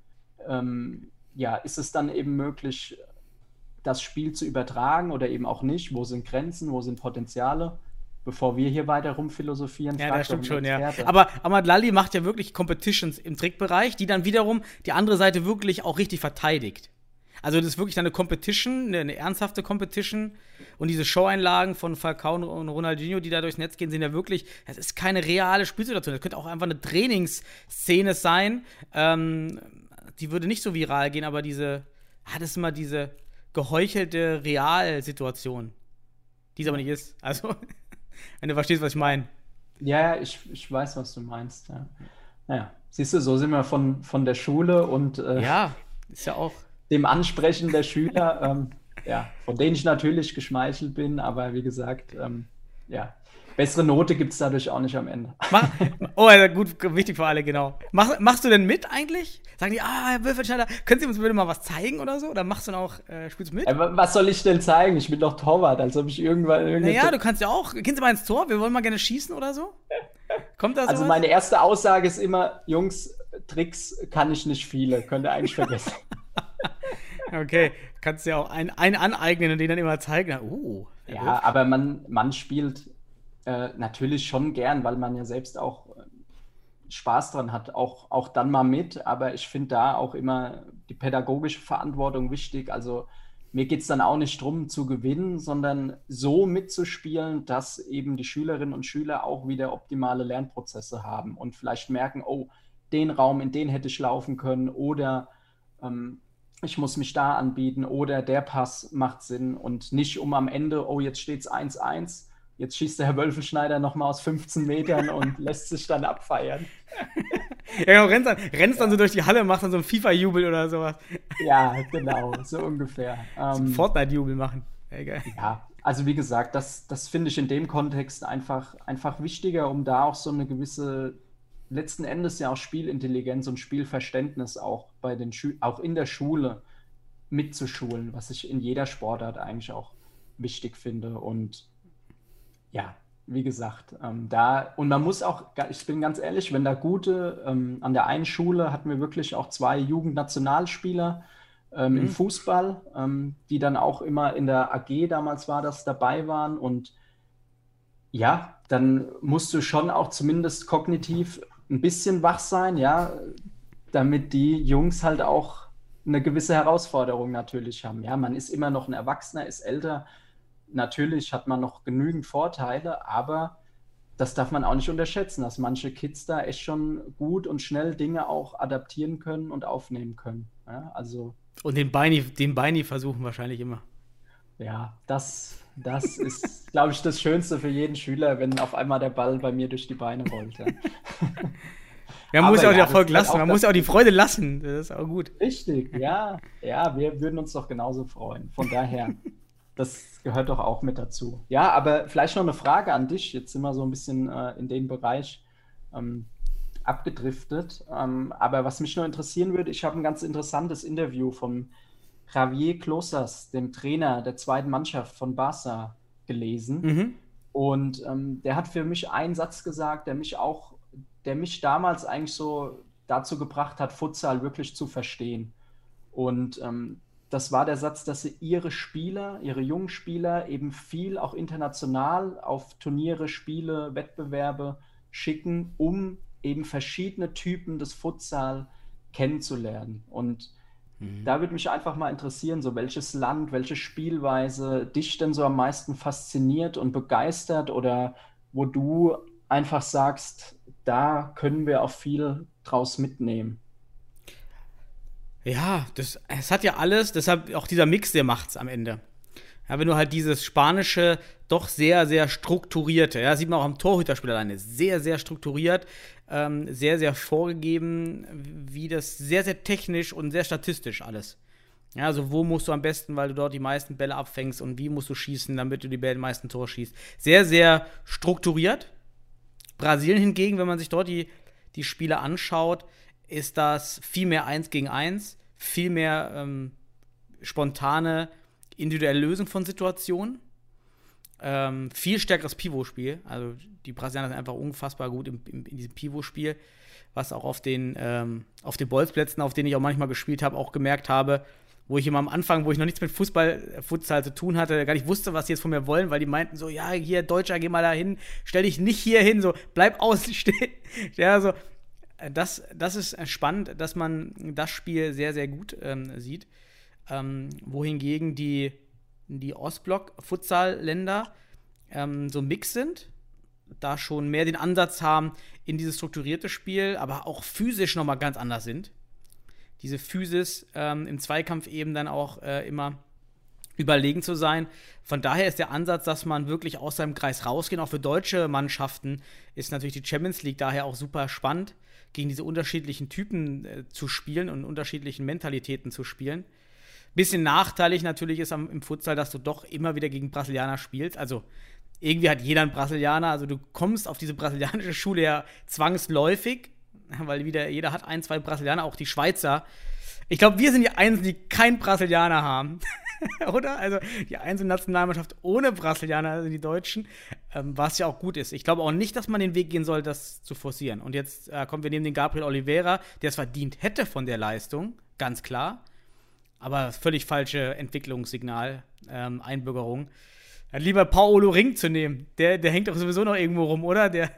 ähm, ja, ist es dann eben möglich, das Spiel zu übertragen oder eben auch nicht? Wo sind Grenzen, wo sind Potenziale? Bevor wir hier weiter rumphilosophieren. Ja, fragt das stimmt doch einen schon, ja. Experte. Aber Ahmad Lalli macht ja wirklich Competitions im Trickbereich, die dann wiederum die andere Seite wirklich auch richtig verteidigt. Also das ist wirklich eine Competition, eine, eine ernsthafte Competition. Und diese Show-Einlagen von Falcao und Ronaldinho, die da durchs Netz gehen, sind ja wirklich, das ist keine reale Spielsituation. Das könnte auch einfach eine Trainingsszene sein. Ähm, die würde nicht so viral gehen, aber diese, ah, das ist immer diese geheuchelte Realsituation, die es aber nicht ist. Also, wenn du verstehst, was ich meine. Ja, ja, ich, ich weiß, was du meinst. Ja. Naja, siehst du, so sind wir von, von der Schule und äh, Ja, ist ja auch. dem Ansprechen der Schüler, ähm, ja, von denen ich natürlich geschmeichelt bin, aber wie gesagt, ähm, ja, bessere Note gibt es dadurch auch nicht am Ende. Mach, oh, also gut, wichtig für alle, genau. Mach, machst du denn mit eigentlich? Sagen die, ah, Herr Würfelschneider, können Sie uns bitte mal was zeigen oder so? Oder machst du dann auch, äh, spielst du mit? Äh, was soll ich denn zeigen? Ich bin doch Torwart, als ob ich irgendwann... Naja, du kannst ja auch, gehen Sie mal ins Tor, wir wollen mal gerne schießen oder so? Kommt da sowas? Also meine erste Aussage ist immer, Jungs, Tricks kann ich nicht viele, könnt ihr eigentlich vergessen. Okay, kannst du ja auch einen, einen aneignen und den dann immer zeigen. Uh, Ja, aber man, man spielt äh, natürlich schon gern, weil man ja selbst auch äh, Spaß dran hat, auch, auch dann mal mit. Aber ich finde da auch immer die pädagogische Verantwortung wichtig. Also mir geht es dann auch nicht darum zu gewinnen, sondern so mitzuspielen, dass eben die Schülerinnen und Schüler auch wieder optimale Lernprozesse haben und vielleicht merken, oh, den Raum, in den hätte ich laufen können oder ähm, ich muss mich da anbieten oder der Pass macht Sinn und nicht um am Ende, oh, jetzt steht es eins eins, jetzt schießt der Herr Wölfelschneider nochmal aus fünfzehn Metern und lässt sich dann abfeiern. Ja, genau, rennst dann, rennst dann so durch die Halle, machst dann so einen FIFA-Jubel oder sowas. Ja, genau, so ungefähr. So einen Ähm, Fortnite-Jubel machen. Ja, geil. ja, also wie gesagt, das, das finde ich in dem Kontext einfach, einfach wichtiger, um da auch so eine gewisse, letzten Endes ja auch Spielintelligenz und Spielverständnis auch bei den Schü auch in der Schule mitzuschulen, was ich in jeder Sportart eigentlich auch wichtig finde. Und ja, wie gesagt, ähm, da, und man muss auch, ich bin ganz ehrlich, wenn da gute, ähm, an der einen Schule hatten wir wirklich auch zwei Jugendnationalspieler, ähm, Mhm. im Fußball, ähm, die dann auch immer in der A G, damals war das, dabei waren. Und ja, dann musst du schon auch zumindest kognitiv ein bisschen wach sein, ja, damit die Jungs halt auch eine gewisse Herausforderung natürlich haben. Ja, man ist immer noch ein Erwachsener, ist älter. Natürlich hat man noch genügend Vorteile, aber das darf man auch nicht unterschätzen, dass manche Kids da echt schon gut und schnell Dinge auch adaptieren können und aufnehmen können. Ja, also Und den Beini, den Beini versuchen wahrscheinlich immer. ja, das, das ist, glaube ich, das Schönste für jeden Schüler, wenn auf einmal der Ball bei mir durch die Beine rollt. Ja. Man Aber muss ja auch ja, den Erfolg das gehört lassen, auch man muss ja auch die dazu. Freude lassen. Das ist auch gut. Richtig, ja, ja, wir würden uns doch genauso freuen. Von daher, das gehört doch auch mit dazu. Ja, aber vielleicht noch eine Frage an dich. Jetzt sind wir so ein bisschen äh, in den Bereich ähm, abgedriftet. Ähm, aber was mich noch interessieren würde, ich habe ein ganz interessantes Interview von Javier Closas, dem Trainer der zweiten Mannschaft von Barca, gelesen. Mhm. Und ähm, der hat für mich einen Satz gesagt, der mich auch, der mich damals eigentlich so dazu gebracht hat, Futsal wirklich zu verstehen. Und ähm, das war der Satz, dass sie ihre Spieler, ihre jungen Spieler eben viel auch international auf Turniere, Spiele, Wettbewerbe schicken, um eben verschiedene Typen des Futsal kennenzulernen. Und da würde mich einfach mal interessieren, so welches Land, welche Spielweise dich denn so am meisten fasziniert und begeistert oder wo du einfach sagst, da können wir auch viel draus mitnehmen. Ja, das, es hat ja alles, deshalb auch dieser Mix, der macht's am Ende. Ja, wenn du halt dieses Spanische doch sehr, sehr strukturierte, ja, sieht man auch am Torhüterspiel alleine, sehr, sehr strukturiert, ähm, sehr, sehr vorgegeben, wie das sehr, sehr technisch und sehr statistisch alles. Ja, also wo musst du am besten, weil du dort die meisten Bälle abfängst und wie musst du schießen, damit du die Bälle, die meisten Tore schießt. Sehr, sehr strukturiert. Brasilien hingegen, wenn man sich dort die, die Spiele anschaut, ist das viel mehr eins gegen eins, viel mehr ähm, spontane, individuelle Lösung von Situationen. Ähm, viel stärkeres Pivotspiel. Also die Brasilianer sind einfach unfassbar gut im, im, in diesem Pivotspiel, was auch auf den, ähm, auf den Bolzplätzen, auf denen ich auch manchmal gespielt habe, auch gemerkt habe, wo ich immer am Anfang, wo ich noch nichts mit Fußball, Futsal zu tun hatte, gar nicht wusste, was sie jetzt von mir wollen, weil die meinten so, ja, hier, Deutscher, geh mal da hin, stell dich nicht hier hin, so, bleib außen stehen. Ja, so, das, das ist spannend, dass man das Spiel sehr, sehr gut ähm, sieht. Ähm, wohingegen die, die Ostblock-Futsal-Länder ähm, so ein Mix sind, da schon mehr den Ansatz haben in dieses strukturierte Spiel, aber auch physisch nochmal ganz anders sind. Diese Physis ähm, im Zweikampf eben dann auch äh, immer überlegen zu sein. Von daher ist der Ansatz, dass man wirklich aus seinem Kreis rausgehen, auch für deutsche Mannschaften ist natürlich die Champions League daher auch super spannend, gegen diese unterschiedlichen Typen äh, zu spielen und unterschiedlichen Mentalitäten zu spielen. Bisschen nachteilig natürlich ist am, im Futsal, dass du doch immer wieder gegen Brasilianer spielst. Also irgendwie hat jeder einen Brasilianer. Also du kommst auf diese brasilianische Schule ja zwangsläufig, weil wieder jeder hat ein, zwei Brasilianer, auch die Schweizer. Ich glaube, wir sind die Einzigen, die keinen Brasilianer haben. Oder? Also die einzige Nationalmannschaft ohne Brasilianer sind die Deutschen, ähm, was ja auch gut ist. Ich glaube auch nicht, dass man den Weg gehen soll, das zu forcieren. Und jetzt äh, kommen wir neben den Gabriel Oliveira, der es verdient hätte von der Leistung, ganz klar. Aber völlig falsche Entwicklungssignal, ähm, Einbürgerung. Dann lieber Paolo Ring zu nehmen. Der, der hängt doch sowieso noch irgendwo rum, oder? Der,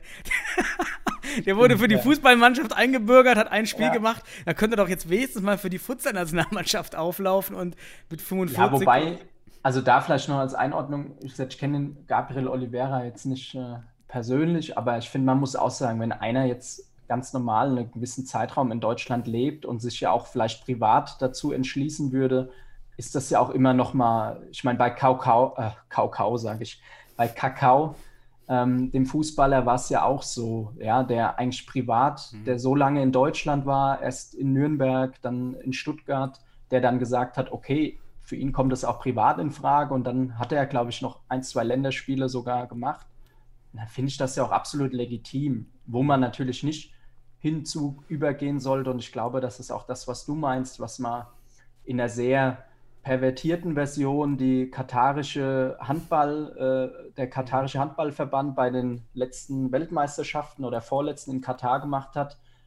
der, der wurde für die Fußballmannschaft eingebürgert, hat ein Spiel Ja. gemacht. Da könnte er doch jetzt wenigstens mal für die Futsal-Nationalmannschaft auflaufen und mit fünfundvierzig. Ja, wobei, also da vielleicht noch als Einordnung, ich, ich kenne den Gabriel Oliveira jetzt nicht äh, persönlich, aber ich finde, man muss auch sagen, wenn einer jetzt ganz normal einen gewissen Zeitraum in Deutschland lebt und sich ja auch vielleicht privat dazu entschließen würde, ist das ja auch immer noch mal, ich meine, bei Kaukau, äh, Kaukau sage ich, bei Kakao, ähm, dem Fußballer war es ja auch so, ja, der eigentlich privat, mhm. der so lange in Deutschland war, erst in Nürnberg, dann in Stuttgart, der dann gesagt hat, okay, für ihn kommt es auch privat in Frage und dann hat er, glaube ich, noch ein, zwei Länderspiele sogar gemacht. Und dann finde ich das ja auch absolut legitim, wo man natürlich nicht hinzu übergehen sollte. Und ich glaube, das ist auch das, was du meinst, was man in einer sehr pervertierten Version die katarische Handball, äh, der katarische Handballverband bei den letzten Weltmeisterschaften oder vorletzten in Katar gemacht hat.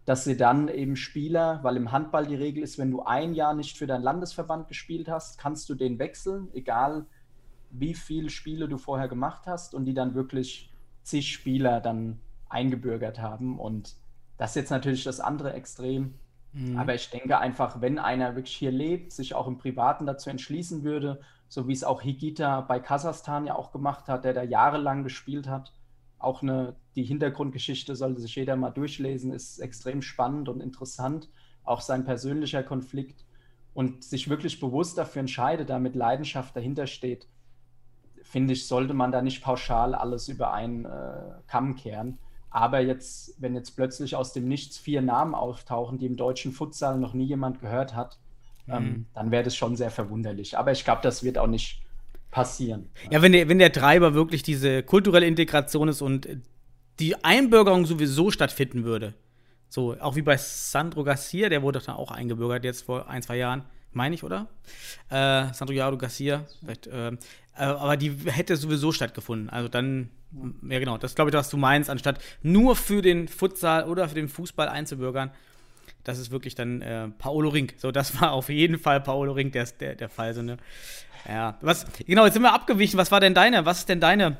dass sie dann eben Spieler, weil im Handball die Regel ist, wenn du ein Jahr nicht für deinen Landesverband gespielt hast, kannst du den wechseln, egal wie viele Spiele du vorher gemacht hast, und die dann wirklich zig Spieler dann eingebürgert haben. Und das ist jetzt natürlich das andere Extrem. Mhm. Aber ich denke einfach, wenn einer wirklich hier lebt, sich auch im Privaten dazu entschließen würde, so wie es auch Higita bei Kasachstan ja auch gemacht hat, der da jahrelang gespielt hat, auch eine, die Hintergrundgeschichte sollte sich jeder mal durchlesen, ist extrem spannend und interessant, auch sein persönlicher Konflikt, und sich wirklich bewusst dafür entscheidet, da mit Leidenschaft dahinter steht, finde ich, sollte man da nicht pauschal alles über einen äh, Kamm kehren. Aber jetzt, wenn jetzt plötzlich aus dem Nichts vier Namen auftauchen, die im deutschen Futsal noch nie jemand gehört hat, mhm. ähm, dann wäre das schon sehr verwunderlich. Aber ich glaube, das wird auch nicht passieren. Ja, wenn der, wenn der Treiber wirklich diese kulturelle Integration ist und die Einbürgerung sowieso stattfinden würde, so auch wie bei Sandro Garcia, der wurde dann auch eingebürgert jetzt vor ein, zwei Jahren, meine ich, oder? Äh, Sandro Jaro Garcia, vielleicht, äh, äh, aber die hätte sowieso stattgefunden. Also dann, ja genau, das glaube ich, was du meinst, anstatt nur für den Futsal oder für den Fußball einzubürgern. Das ist wirklich dann äh, Paolo Rink. So, das war auf jeden Fall Paolo Rink der, der, der Fall. So, ne? Ja, was, genau, jetzt sind wir abgewichen. Was war denn deine, was ist denn deine,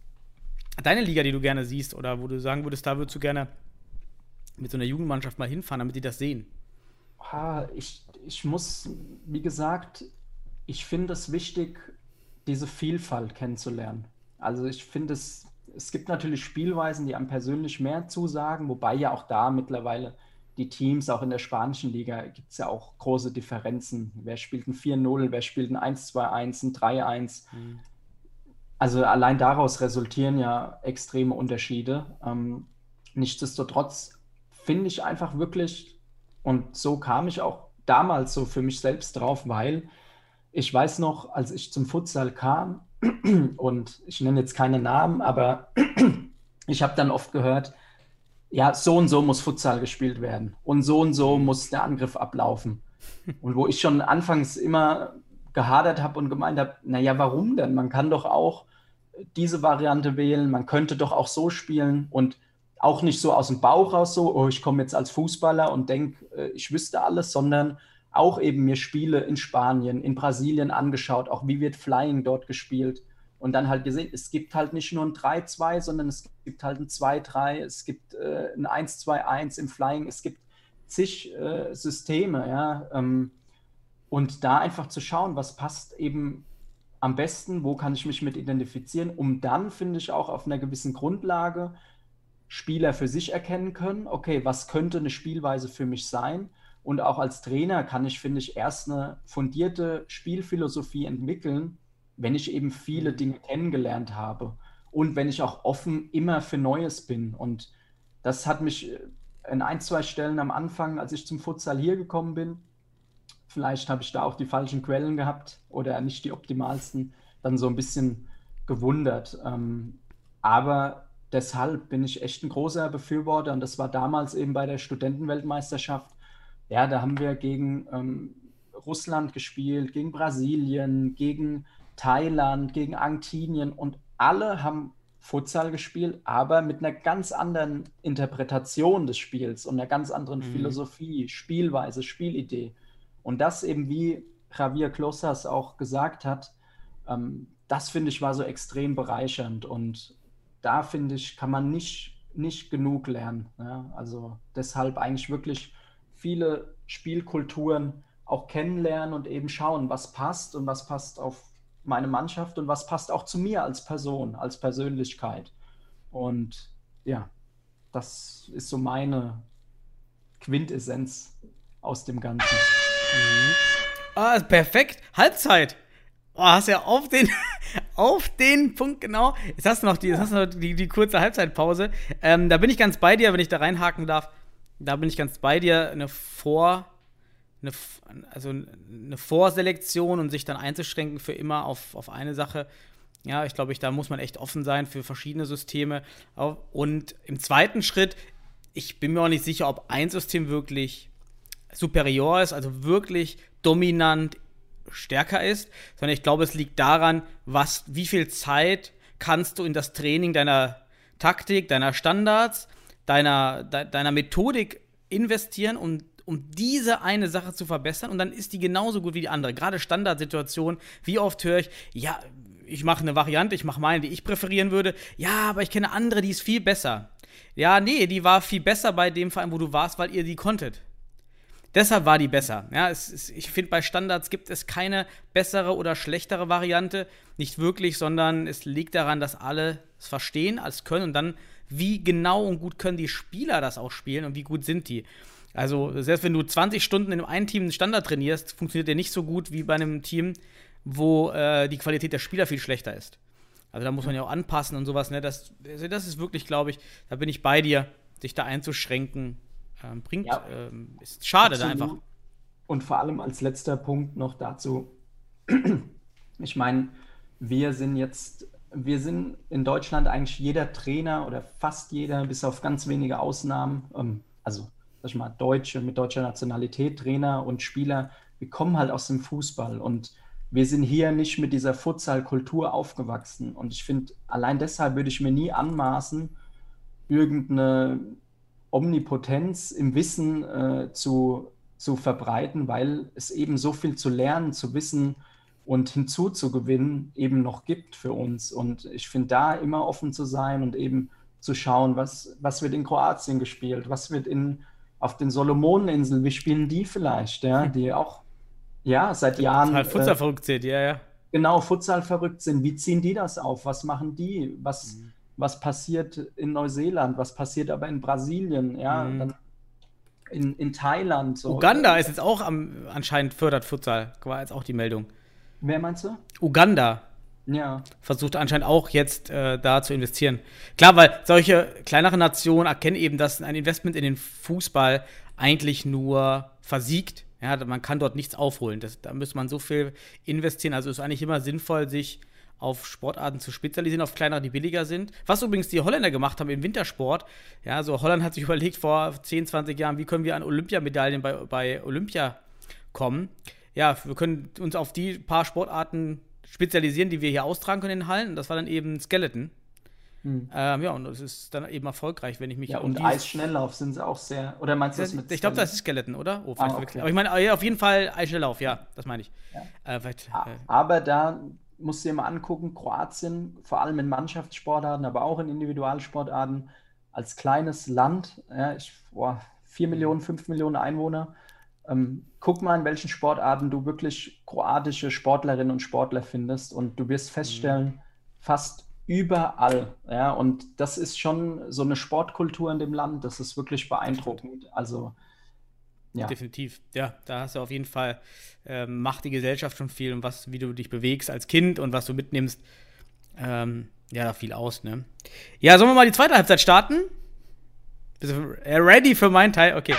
deine Liga, die du gerne siehst? Oder wo du sagen würdest, da würdest du gerne mit so einer Jugendmannschaft mal hinfahren, damit die das sehen? Ah, ich, ich muss, wie gesagt, ich finde es wichtig, diese Vielfalt kennenzulernen. Also ich finde es, es gibt natürlich Spielweisen, die einem persönlich mehr zusagen, wobei ja auch da mittlerweile die Teams, auch in der spanischen Liga, gibt es ja auch große Differenzen. Wer spielt ein vier null, wer spielt ein eins zwei eins, ein drei eins. Mhm. Also allein daraus resultieren ja extreme Unterschiede. Ähm, nichtsdestotrotz finde ich einfach wirklich, und so kam ich auch damals so für mich selbst drauf, weil ich weiß noch, als ich zum Futsal kam, und ich nenne jetzt keine Namen, aber ich habe dann oft gehört, ja, so und so muss Futsal gespielt werden und so und so muss der Angriff ablaufen. Und wo ich schon anfangs immer gehadert habe und gemeint habe, naja, warum denn? Man kann doch auch diese Variante wählen, man könnte doch auch so spielen und auch nicht so aus dem Bauch raus so, oh, ich komme jetzt als Fußballer und denke, ich wüsste alles, sondern auch eben mir Spiele in Spanien, in Brasilien angeschaut, auch wie wird Flying dort gespielt. Und dann halt gesehen, es gibt halt nicht nur ein drei zwei, sondern es gibt halt ein zwei drei, es gibt äh, ein eins zwei eins im Flying, es gibt zig äh, Systeme, ja. Ähm, und da einfach zu schauen, was passt eben am besten, wo kann ich mich mit identifizieren, um dann, finde ich, auch auf einer gewissen Grundlage Spieler für sich erkennen können, okay, was könnte eine Spielweise für mich sein? Und auch als Trainer kann ich, finde ich, erst eine fundierte Spielphilosophie entwickeln, wenn ich eben viele Dinge kennengelernt habe und wenn ich auch offen immer für Neues bin. Und das hat mich in ein, zwei Stellen am Anfang, als ich zum Futsal hier gekommen bin, vielleicht habe ich da auch die falschen Quellen gehabt oder nicht die optimalsten, dann so ein bisschen gewundert. Aber deshalb bin ich echt ein großer Befürworter, und das war damals eben bei der Studentenweltmeisterschaft. Ja, da haben wir gegen ähm, Russland gespielt, gegen Brasilien, gegen Thailand, gegen Argentinien, und alle haben Futsal gespielt, aber mit einer ganz anderen Interpretation des Spiels und einer ganz anderen mhm. Philosophie, Spielweise, Spielidee. Und das eben, wie Javier Closas auch gesagt hat, ähm, das finde ich war so extrem bereichernd, und da finde ich, kann man nicht, nicht genug lernen. Ja? Also deshalb eigentlich wirklich viele Spielkulturen auch kennenlernen und eben schauen, was passt und was passt auf meine Mannschaft und was passt auch zu mir als Person, als Persönlichkeit. Und ja, das ist so meine Quintessenz aus dem Ganzen. Mhm. Ah, perfekt. Halbzeit. Oh, hast ja auf den, auf den Punkt genau. Jetzt hast du noch die, jetzt hast du noch die, die kurze Halbzeitpause. Ähm, da bin ich ganz bei dir, wenn ich da reinhaken darf. Da bin ich ganz bei dir. Eine Vor, eine, also eine Vorselektion und sich dann einzuschränken für immer auf, auf eine Sache. Ja, ich glaube, ich, da muss man echt offen sein für verschiedene Systeme. Und im zweiten Schritt, ich bin mir auch nicht sicher, ob ein System wirklich superior ist, also wirklich dominant stärker ist, sondern ich glaube, es liegt daran, was, wie viel Zeit kannst du in das Training deiner Taktik, deiner Standards, deiner, de, deiner Methodik investieren, um, um diese eine Sache zu verbessern und dann ist die genauso gut wie die andere. Gerade Standardsituationen, wie oft höre ich, ja, ich mache eine Variante, ich mache meine, die ich präferieren würde. Ja, aber ich kenne eine andere, die ist viel besser. Ja, nee, die war viel besser bei dem Verein, wo du warst, weil ihr die konntet. Deshalb war die besser. Ja, es ist, ich finde, bei Standards gibt es keine bessere oder schlechtere Variante. Nicht wirklich, sondern es liegt daran, dass alle es verstehen, alles können und dann, wie genau und gut können die Spieler das auch spielen und wie gut sind die. Also, selbst wenn du zwanzig Stunden in einem Team einen Standard trainierst, funktioniert der nicht so gut wie bei einem Team, wo äh, die Qualität der Spieler viel schlechter ist. Also da muss man ja auch anpassen und sowas. Ne? Das, also das ist wirklich, glaube ich, da bin ich bei dir, sich da einzuschränken, ähm, bringt, Ja. ähm, ist schade da Absolut. einfach. Und vor allem als letzter Punkt noch dazu, ich meine, wir sind jetzt, wir sind in Deutschland eigentlich jeder Trainer oder fast jeder, bis auf ganz wenige Ausnahmen, ähm, also sag ich mal, Deutsche mit deutscher Nationalität, Trainer und Spieler, wir kommen halt aus dem Fußball und wir sind hier nicht mit dieser Futsal-Kultur aufgewachsen. Und ich finde, allein deshalb würde ich mir nie anmaßen, irgendeine Omnipotenz im Wissen äh, zu, zu verbreiten, weil es eben so viel zu lernen, zu wissen und hinzuzugewinnen eben noch gibt für uns. Und ich finde, da immer offen zu sein und eben zu schauen, was, was wird in Kroatien gespielt, was wird in, auf den Solomoneninseln, wie spielen die vielleicht, ja, die auch ja, seit Jahren Halt Futsal äh, verrückt sind, ja, ja. genau Futsal verrückt sind. Wie ziehen die das auf? Was machen die? Was, mhm. was passiert in Neuseeland? Was passiert aber in Brasilien? Ja, mhm. dann in, in Thailand. So. Uganda ist jetzt auch am, anscheinend fördert Futsal, war jetzt auch die Meldung. Wer meinst du? Uganda. Ja. Versucht anscheinend auch jetzt äh, da zu investieren. Klar, weil solche kleinere Nationen erkennen eben, dass ein Investment in den Fußball eigentlich nur versiegt. Ja, man kann dort nichts aufholen. Das, da müsste man so viel investieren. Also ist eigentlich immer sinnvoll, sich auf Sportarten zu spezialisieren, auf kleinere, die billiger sind. Was übrigens die Holländer gemacht haben im Wintersport. Ja, so Holland hat sich überlegt vor zehn, zwanzig Jahren, wie können wir an Olympiamedaillen bei, bei Olympia kommen. Ja, wir können uns auf die paar Sportarten spezialisieren, die wir hier austragen können in den Hallen. Und das war dann eben Skeleton. Hm. Ähm, ja, und das ist dann eben erfolgreich, wenn ich mich ja, um und die Eisschnelllauf sind sie auch sehr, oder meinst du das mit Ich glaube, das ist Skeleton, oder? Oh, vielleicht Ah, okay. wirklich. Aber ich meine, ja, auf jeden Fall Eisschnelllauf, ja, das meine ich. Ja. Äh, vielleicht, A- äh, Aber da musst du dir mal angucken, Kroatien, vor allem in Mannschaftssportarten, aber auch in Individualsportarten, als kleines Land, ja, ich, boah, vier Millionen, fünf Millionen Einwohner, ähm, guck mal, in welchen Sportarten du wirklich kroatische Sportlerinnen und Sportler findest und du wirst feststellen, fast überall, ja, und das ist schon so eine Sportkultur in dem Land, das ist wirklich beeindruckend, also ja. definitiv. Ja, da hast du auf jeden Fall, ähm, macht die Gesellschaft schon viel und was, wie du dich bewegst als Kind und was du mitnimmst, ähm, ja, da viel aus, ne? Ja, sollen wir mal die zweite Halbzeit starten? Bist du ready für meinen Teil? Okay.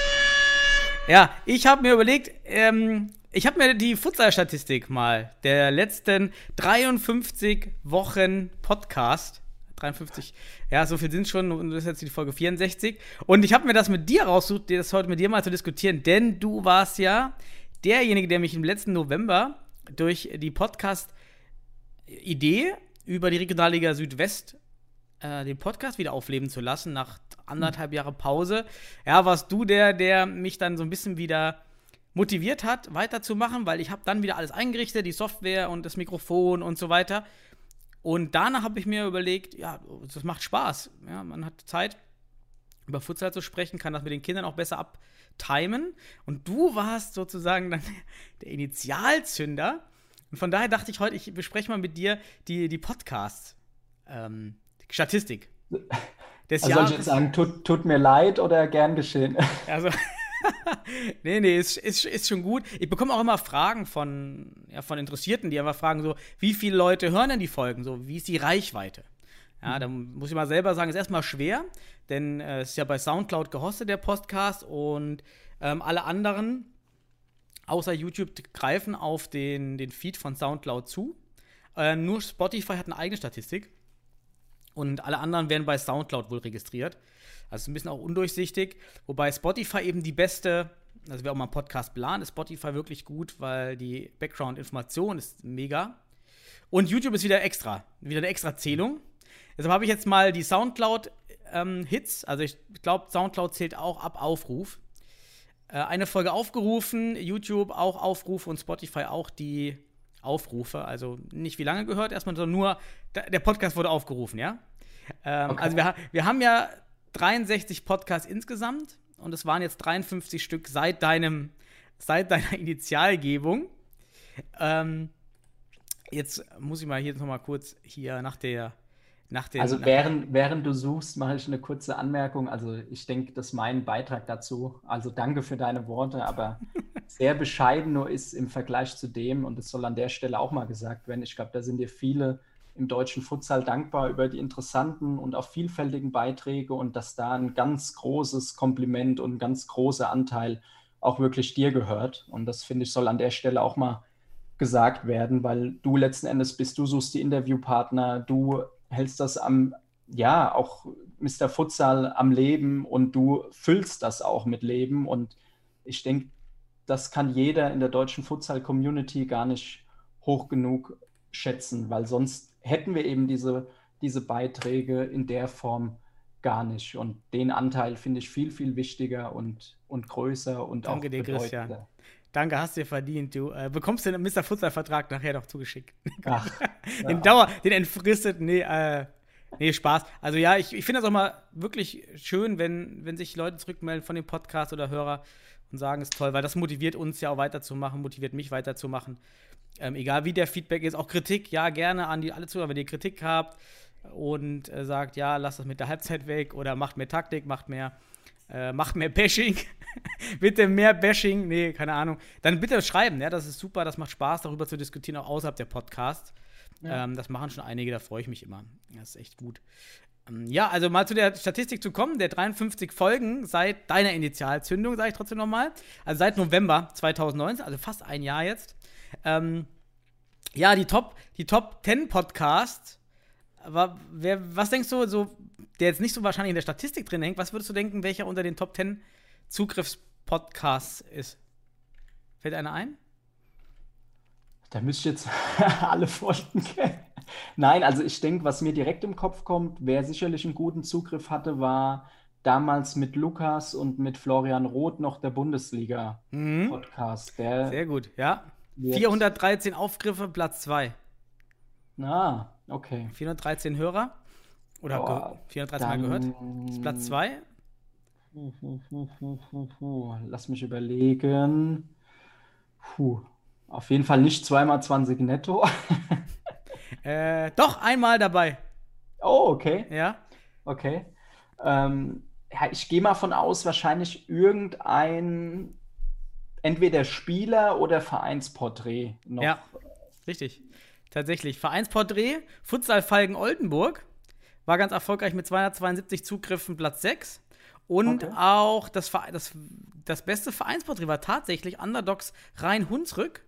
Ja, ich habe mir überlegt, ähm, ich habe mir die Futsal-Statistik mal der letzten dreiundfünfzig Wochen Podcast, dreiundfünfzig, ja, so viel sind es schon, und das ist jetzt die Folge vierundsechzig. Und ich habe mir das mit dir rausgesucht, das heute mit dir mal zu diskutieren, denn du warst ja derjenige, der mich im letzten November durch die Podcast-Idee über die Regionalliga Südwest äh, den Podcast wieder aufleben zu lassen, nach anderthalb Jahre Pause. Ja, warst du der, der mich dann so ein bisschen wieder motiviert hat, weiterzumachen, weil ich habe dann wieder alles eingerichtet, die Software und das Mikrofon und so weiter. Und danach habe ich mir überlegt, ja, das macht Spaß. Ja, man hat Zeit, über Futsal zu sprechen, kann das mit den Kindern auch besser abtimen. Und du warst sozusagen dann der Initialzünder. Und von daher dachte ich heute, ich bespreche mal mit dir die, die Podcast, ähm, die Statistik des Also soll Jahres. ich jetzt sagen, tut, tut mir leid oder gern geschehen? Also, nee, nee, ist, ist, ist schon gut. Ich bekomme auch immer Fragen von, ja, von Interessierten, die einfach fragen so, wie viele Leute hören denn die Folgen? So, wie ist die Reichweite? Ja, da muss ich mal selber sagen, ist erstmal schwer, denn äh, es ist ja bei Soundcloud gehostet, der Podcast, und ähm, alle anderen, außer YouTube, greifen auf den, den Feed von Soundcloud zu. Äh, nur Spotify hat eine eigene Statistik und alle anderen werden bei Soundcloud wohl registriert. Also ein bisschen auch undurchsichtig, wobei Spotify eben die beste, also wer auch mal einen Podcast plant, ist Spotify wirklich gut, weil die Background-Information ist mega. Und YouTube ist wieder extra, wieder eine extra Zählung. Deshalb habe ich jetzt mal die Soundcloud ähm, Hits, also ich glaube, Soundcloud zählt auch ab Aufruf. Äh, eine Folge aufgerufen, YouTube auch Aufrufe und Spotify auch die Aufrufe. Also nicht wie lange gehört, erstmal sondern nur, der Podcast wurde aufgerufen, ja? Ähm, okay. Also wir, wir haben ja dreiundsechzig Podcasts insgesamt und es waren jetzt dreiundfünfzig Stück seit deinem, seit deiner Initialgebung. Ähm, jetzt muss ich mal hier nochmal kurz hier nach der Nach den, also nach während, während du suchst, mache ich eine kurze Anmerkung. Also ich denke, das ist mein Beitrag dazu. Also danke für deine Worte, aber sehr bescheiden nur ist im Vergleich zu dem, und das soll an der Stelle auch mal gesagt werden, ich glaube, da sind dir viele im deutschen Futsal dankbar über die interessanten und auch vielfältigen Beiträge und dass da ein ganz großes Kompliment und ein ganz großer Anteil auch wirklich dir gehört. Und das, finde ich, soll an der Stelle auch mal gesagt werden, weil du letzten Endes bist, du suchst die Interviewpartner, du hältst das am, ja, auch Mister Futsal am Leben und du füllst das auch mit Leben und ich denke, das kann jeder in der deutschen Futsal-Community gar nicht hoch genug schätzen, weil sonst hätten wir eben diese, diese Beiträge in der Form gar nicht und den Anteil finde ich viel, viel wichtiger und, und größer und Danke auch dir, bedeutender. Christian. Danke, hast du dir verdient. Du äh, bekommst den Mister Futsal-Vertrag nachher noch zugeschickt. Ach, den ja. Dauer, den entfristeten, nee, äh, nee, Spaß. Also ja, ich, ich finde das auch mal wirklich schön, wenn, wenn sich Leute zurückmelden von dem Podcast oder Hörer und sagen, es ist toll, weil das motiviert uns ja auch weiterzumachen, motiviert mich weiterzumachen. Ähm, egal wie der Feedback ist, auch Kritik, ja, gerne an die alle Zuhörer, wenn ihr Kritik habt und äh, sagt, ja, lasst das mit der Halbzeit weg oder macht mehr Taktik, macht mehr Äh, macht mehr Bashing. Bitte mehr Bashing. Nee, keine Ahnung. Dann bitte schreiben, ja, das ist super, das macht Spaß, darüber zu diskutieren, auch außerhalb der Podcasts. Ja. Ähm, das machen schon einige, da freue ich mich immer. Das ist echt gut. Ähm, ja, also mal zu der Statistik zu kommen, der dreiundfünfzig Folgen seit deiner Initialzündung, sage ich trotzdem nochmal. Also seit November zweitausendneunzehn, also fast ein Jahr jetzt. Ähm, ja, die Top, die Top zehn Podcasts. Aber wer, was denkst du, so, der jetzt nicht so wahrscheinlich in der Statistik drin hängt, was würdest du denken, welcher unter den Top zehn Zugriffspodcasts ist? Fällt einer ein? Da müsste ich jetzt alle Folgen kennen. Nein, also ich denke, was mir direkt im Kopf kommt, wer sicherlich einen guten Zugriff hatte, war damals mit Lukas und mit Florian Roth noch der Bundesliga-Podcast. Mhm. Sehr gut, ja. vierhundertdreizehn Aufgriffe, Platz zwei. Ah, okay. vierhundertdreizehn Hörer. Oder Boah, vierhundertdreizehn Mal gehört. Das ist Platz zwei. Lass mich überlegen. Puh. Auf jeden Fall nicht zweimal zwanzig netto. äh, doch, einmal dabei. Oh, okay. Ja. Okay. Ähm, ja, ich gehe mal von aus, wahrscheinlich irgendein entweder Spieler- oder Vereinsporträt noch. Ja, richtig. Tatsächlich. Vereinsporträt, Futsal Falken-Oldenburg. War ganz erfolgreich mit zweihundertzweiundsiebzig Zugriffen, Platz sechs. Und okay. auch das, das, das beste Vereinsporträt war tatsächlich Underdogs Rhein-Hunsrück.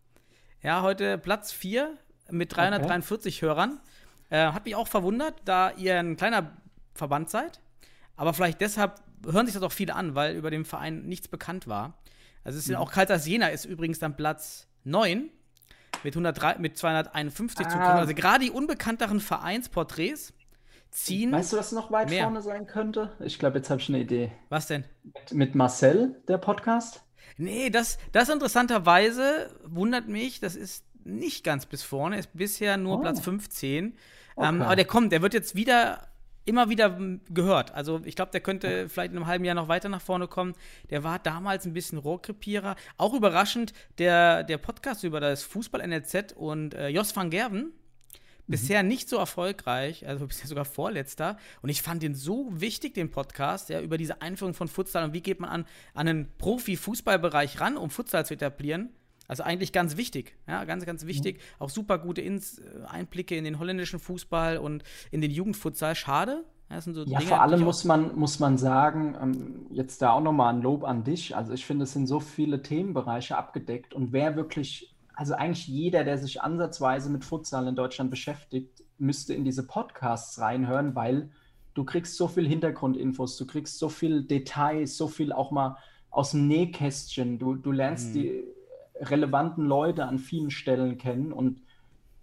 Ja, heute Platz vier mit dreihundertdreiundvierzig okay. Hörern. Äh, hat mich auch verwundert, da ihr ein kleiner Verband seid. Aber vielleicht deshalb hören sich das auch viele an, weil über den Verein nichts bekannt war. Also es ist mhm. auch Kalters Jena ist übrigens dann Platz neun mit, hundertdrei, mit zweihunderteinundfünfzig ah. Zugriffen. Also gerade die unbekannteren Vereinsporträts ziehen. Weißt du, was noch weit mehr. vorne sein könnte? Ich glaube, jetzt habe ich eine Idee. Was denn? Mit, mit Marcel, der Podcast? Nee, das, das interessanterweise wundert mich, das ist nicht ganz bis vorne, ist bisher nur oh. Platz fünfzehn. Okay. Ähm, aber der kommt, der wird jetzt wieder, immer wieder gehört. Also ich glaube, der könnte okay. vielleicht in einem halben Jahr noch weiter nach vorne kommen. Der war damals ein bisschen Rohrkrepierer. Auch überraschend, der, der Podcast über das Fußball-N L Z und äh, Jos van Gerwen, bisher nicht so erfolgreich, also bisher sogar vorletzter. Und ich fand den so wichtig, den Podcast, ja, über diese Einführung von Futsal und wie geht man an, an einen Profi-Fußballbereich ran, um Futsal zu etablieren. Also eigentlich ganz wichtig, ja, ganz, ganz wichtig. Mhm. Auch super gute Ins- Einblicke in den holländischen Fußball und in den Jugendfutsal. Schade. Das sind so ja, Dinge, vor allem muss man, muss man sagen, ähm, jetzt da auch nochmal ein Lob an dich. Also ich finde, es sind so viele Themenbereiche abgedeckt und wer wirklich Also eigentlich jeder, der sich ansatzweise mit Futsal in Deutschland beschäftigt, müsste in diese Podcasts reinhören, weil du kriegst so viel Hintergrundinfos, du kriegst so viel Details, so viel auch mal aus dem Nähkästchen. Du, du lernst mhm. die relevanten Leute an vielen Stellen kennen und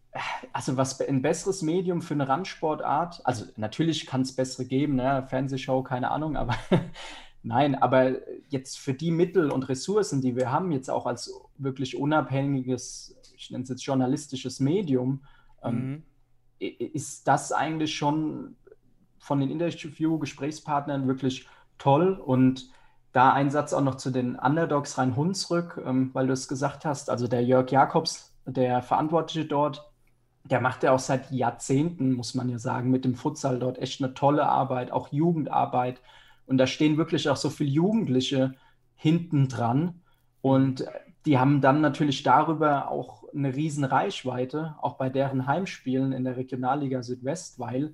Also was ein besseres Medium für eine Randsportart, also natürlich kann es bessere geben, ne? Fernsehshow, keine Ahnung, aber nein, aber jetzt für die Mittel und Ressourcen, die wir haben, jetzt auch als wirklich unabhängiges, ich nenne es jetzt journalistisches Medium, ähm, Mhm. i- ist das eigentlich schon von den Interview-Gesprächspartnern wirklich toll. Und da ein Satz auch noch zu den Underdogs Rhein-Hunsrück, ähm, weil du es gesagt hast, also der Jörg Jakobs, der Verantwortliche dort, der macht ja auch seit Jahrzehnten, muss man ja sagen, mit dem Futsal dort echt eine tolle Arbeit, auch Jugendarbeit. Und da stehen wirklich auch so viele Jugendliche hinten dran. Und die haben dann natürlich darüber auch eine riesen Reichweite, auch bei deren Heimspielen in der Regionalliga Südwest, weil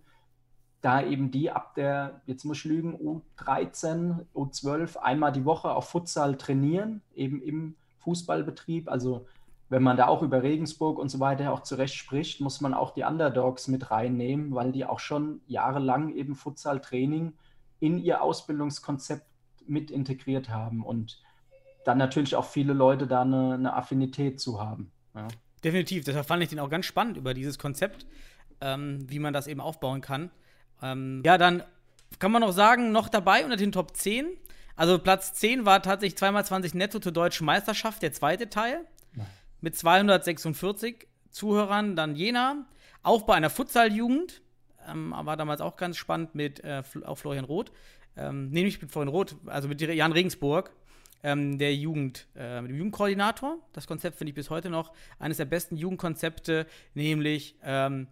da eben die ab der, jetzt muss ich lügen, U dreizehn, U zwölf einmal die Woche auf Futsal trainieren, eben im Fußballbetrieb. Also wenn man da auch über Regensburg und so weiter auch zurecht spricht, muss man auch die Underdogs mit reinnehmen, weil die auch schon jahrelang eben Futsal-Training in ihr Ausbildungskonzept mit integriert haben und dann natürlich auch viele Leute da eine, eine Affinität zu haben. Ja. Definitiv, deshalb fand ich den auch ganz spannend über dieses Konzept, ähm, wie man das eben aufbauen kann. Ähm, ja, dann kann man noch sagen, noch dabei unter den Top zehn. Also Platz zehn war tatsächlich zweimal zwanzig netto zur Deutschen Meisterschaft, der zweite Teil. Mit zweihundertsechsundvierzig Zuhörern, dann Jena. Auch bei einer Futsal-Jugend. Ähm, war damals auch ganz spannend mit äh, auch Florian Roth. Ähm, nee, nicht mit Florian Roth, also mit Jan Regensburg. Ähm, der Jugend, äh, mit dem Jugendkoordinator. Das Konzept finde ich bis heute noch eines der besten Jugendkonzepte, nämlich ähm,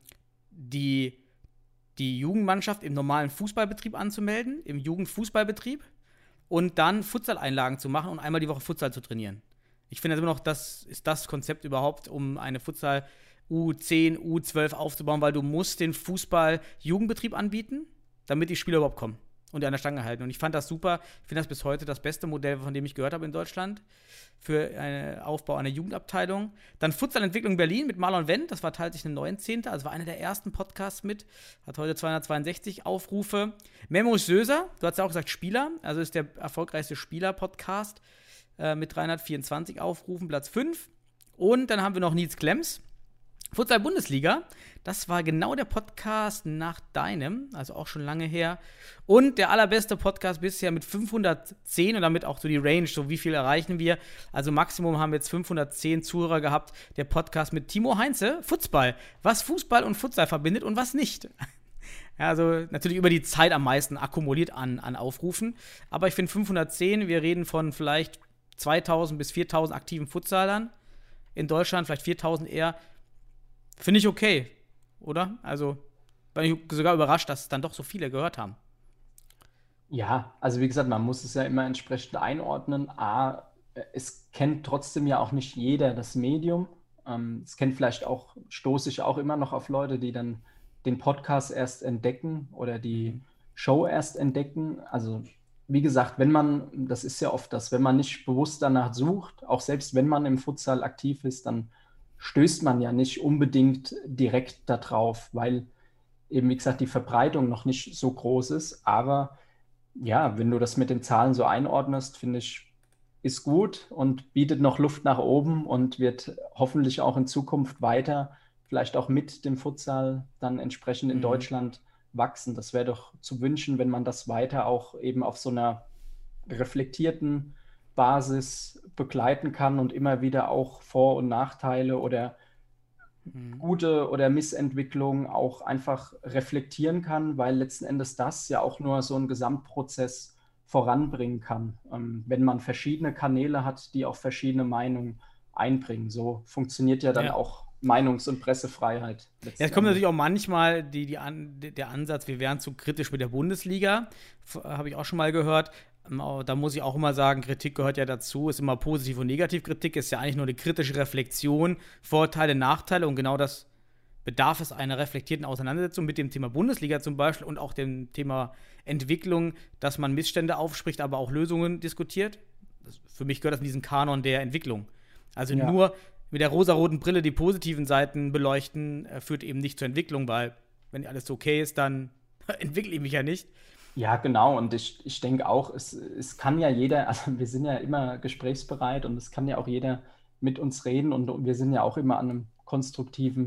die, die Jugendmannschaft im normalen Fußballbetrieb anzumelden, im Jugendfußballbetrieb und dann Futsal-Einlagen zu machen und einmal die Woche Futsal zu trainieren. Ich finde immer noch, das ist das Konzept überhaupt, um eine Futsal U zehn, U zwölf aufzubauen, weil du musst den Fußball-Jugendbetrieb anbieten, damit die Spieler überhaupt kommen und an der Stange halten. Und ich fand das super. Ich finde das bis heute das beste Modell, von dem ich gehört habe in Deutschland für einen Aufbau einer Jugendabteilung. Dann Futsal-Entwicklung Berlin mit Marlon Wendt. Das war tatsächlich eine neunzehnte. Also war einer der ersten Podcasts mit. Hat heute zweihundertzweiundsechzig Aufrufe. Memo Söser, du hast ja auch gesagt Spieler. Also ist der erfolgreichste Spieler-Podcast äh, mit dreihundertvierundzwanzig Aufrufen, Platz fünf. Und dann haben wir noch Nils Klemms. Futsal-Bundesliga, das war genau der Podcast nach deinem, also auch schon lange her. Und der allerbeste Podcast bisher mit fünfhundertzehn und damit auch so die Range, so wie viel erreichen wir. Also Maximum haben wir jetzt fünfhundertzehn Zuhörer gehabt. Der Podcast mit Timo Heinze, Futsball. Was Fußball und Futsal verbindet und was nicht. Ja, also natürlich über die Zeit am meisten akkumuliert an, an Aufrufen. Aber ich finde fünfhundertzehn, wir reden von vielleicht zweitausend bis viertausend aktiven Futsalern in Deutschland, vielleicht viertausend eher. Finde ich okay, oder? Also, bin ich sogar überrascht, dass es dann doch so viele gehört haben. Ja, also wie gesagt, man muss es ja immer entsprechend einordnen. A, es kennt trotzdem ja auch nicht jeder das Medium. Ähm, es kennt vielleicht auch, stoße ich auch immer noch auf Leute, die dann den Podcast erst entdecken oder die Show erst entdecken. Also wie gesagt, wenn man, das ist ja oft das, wenn man nicht bewusst danach sucht, auch selbst wenn man im Futsal aktiv ist, dann stößt man ja nicht unbedingt direkt darauf, weil eben, wie gesagt, die Verbreitung noch nicht so groß ist. Aber ja, wenn du das mit den Zahlen so einordnest, finde ich, ist gut und bietet noch Luft nach oben und wird hoffentlich auch in Zukunft weiter, vielleicht auch mit dem Futsal dann entsprechend in Mhm. Deutschland wachsen. Das wäre doch zu wünschen, wenn man das weiter auch eben auf so einer reflektierten Basis begleiten kann und immer wieder auch Vor- und Nachteile oder Mhm. gute oder Missentwicklungen auch einfach reflektieren kann, weil letzten Endes das ja auch nur so einen Gesamtprozess voranbringen kann, ähm, wenn man verschiedene Kanäle hat, die auch verschiedene Meinungen einbringen. So funktioniert ja dann Ja. auch Meinungs- und Pressefreiheit. Ja, es kommt natürlich auch manchmal die, die an, der Ansatz, wir wären zu kritisch mit der Bundesliga. Habe ich auch schon mal gehört. Da muss ich auch immer sagen, Kritik gehört ja dazu, ist immer Positiv- und Negativkritik, ist ja eigentlich nur eine kritische Reflexion, Vorteile, Nachteile und genau das bedarf es einer reflektierten Auseinandersetzung mit dem Thema Bundesliga zum Beispiel und auch dem Thema Entwicklung, dass man Missstände aufspricht, aber auch Lösungen diskutiert. Das, für mich gehört das in diesen Kanon der Entwicklung. Also Ja. nur mit der rosaroten Brille die positiven Seiten beleuchten, äh, führt eben nicht zur Entwicklung, weil wenn alles okay ist, dann entwickle ich mich ja nicht. Ja, genau. Und ich, ich denke auch, es, es kann ja jeder, also wir sind ja immer gesprächsbereit und es kann ja auch jeder mit uns reden und wir sind ja auch immer an einem konstruktiven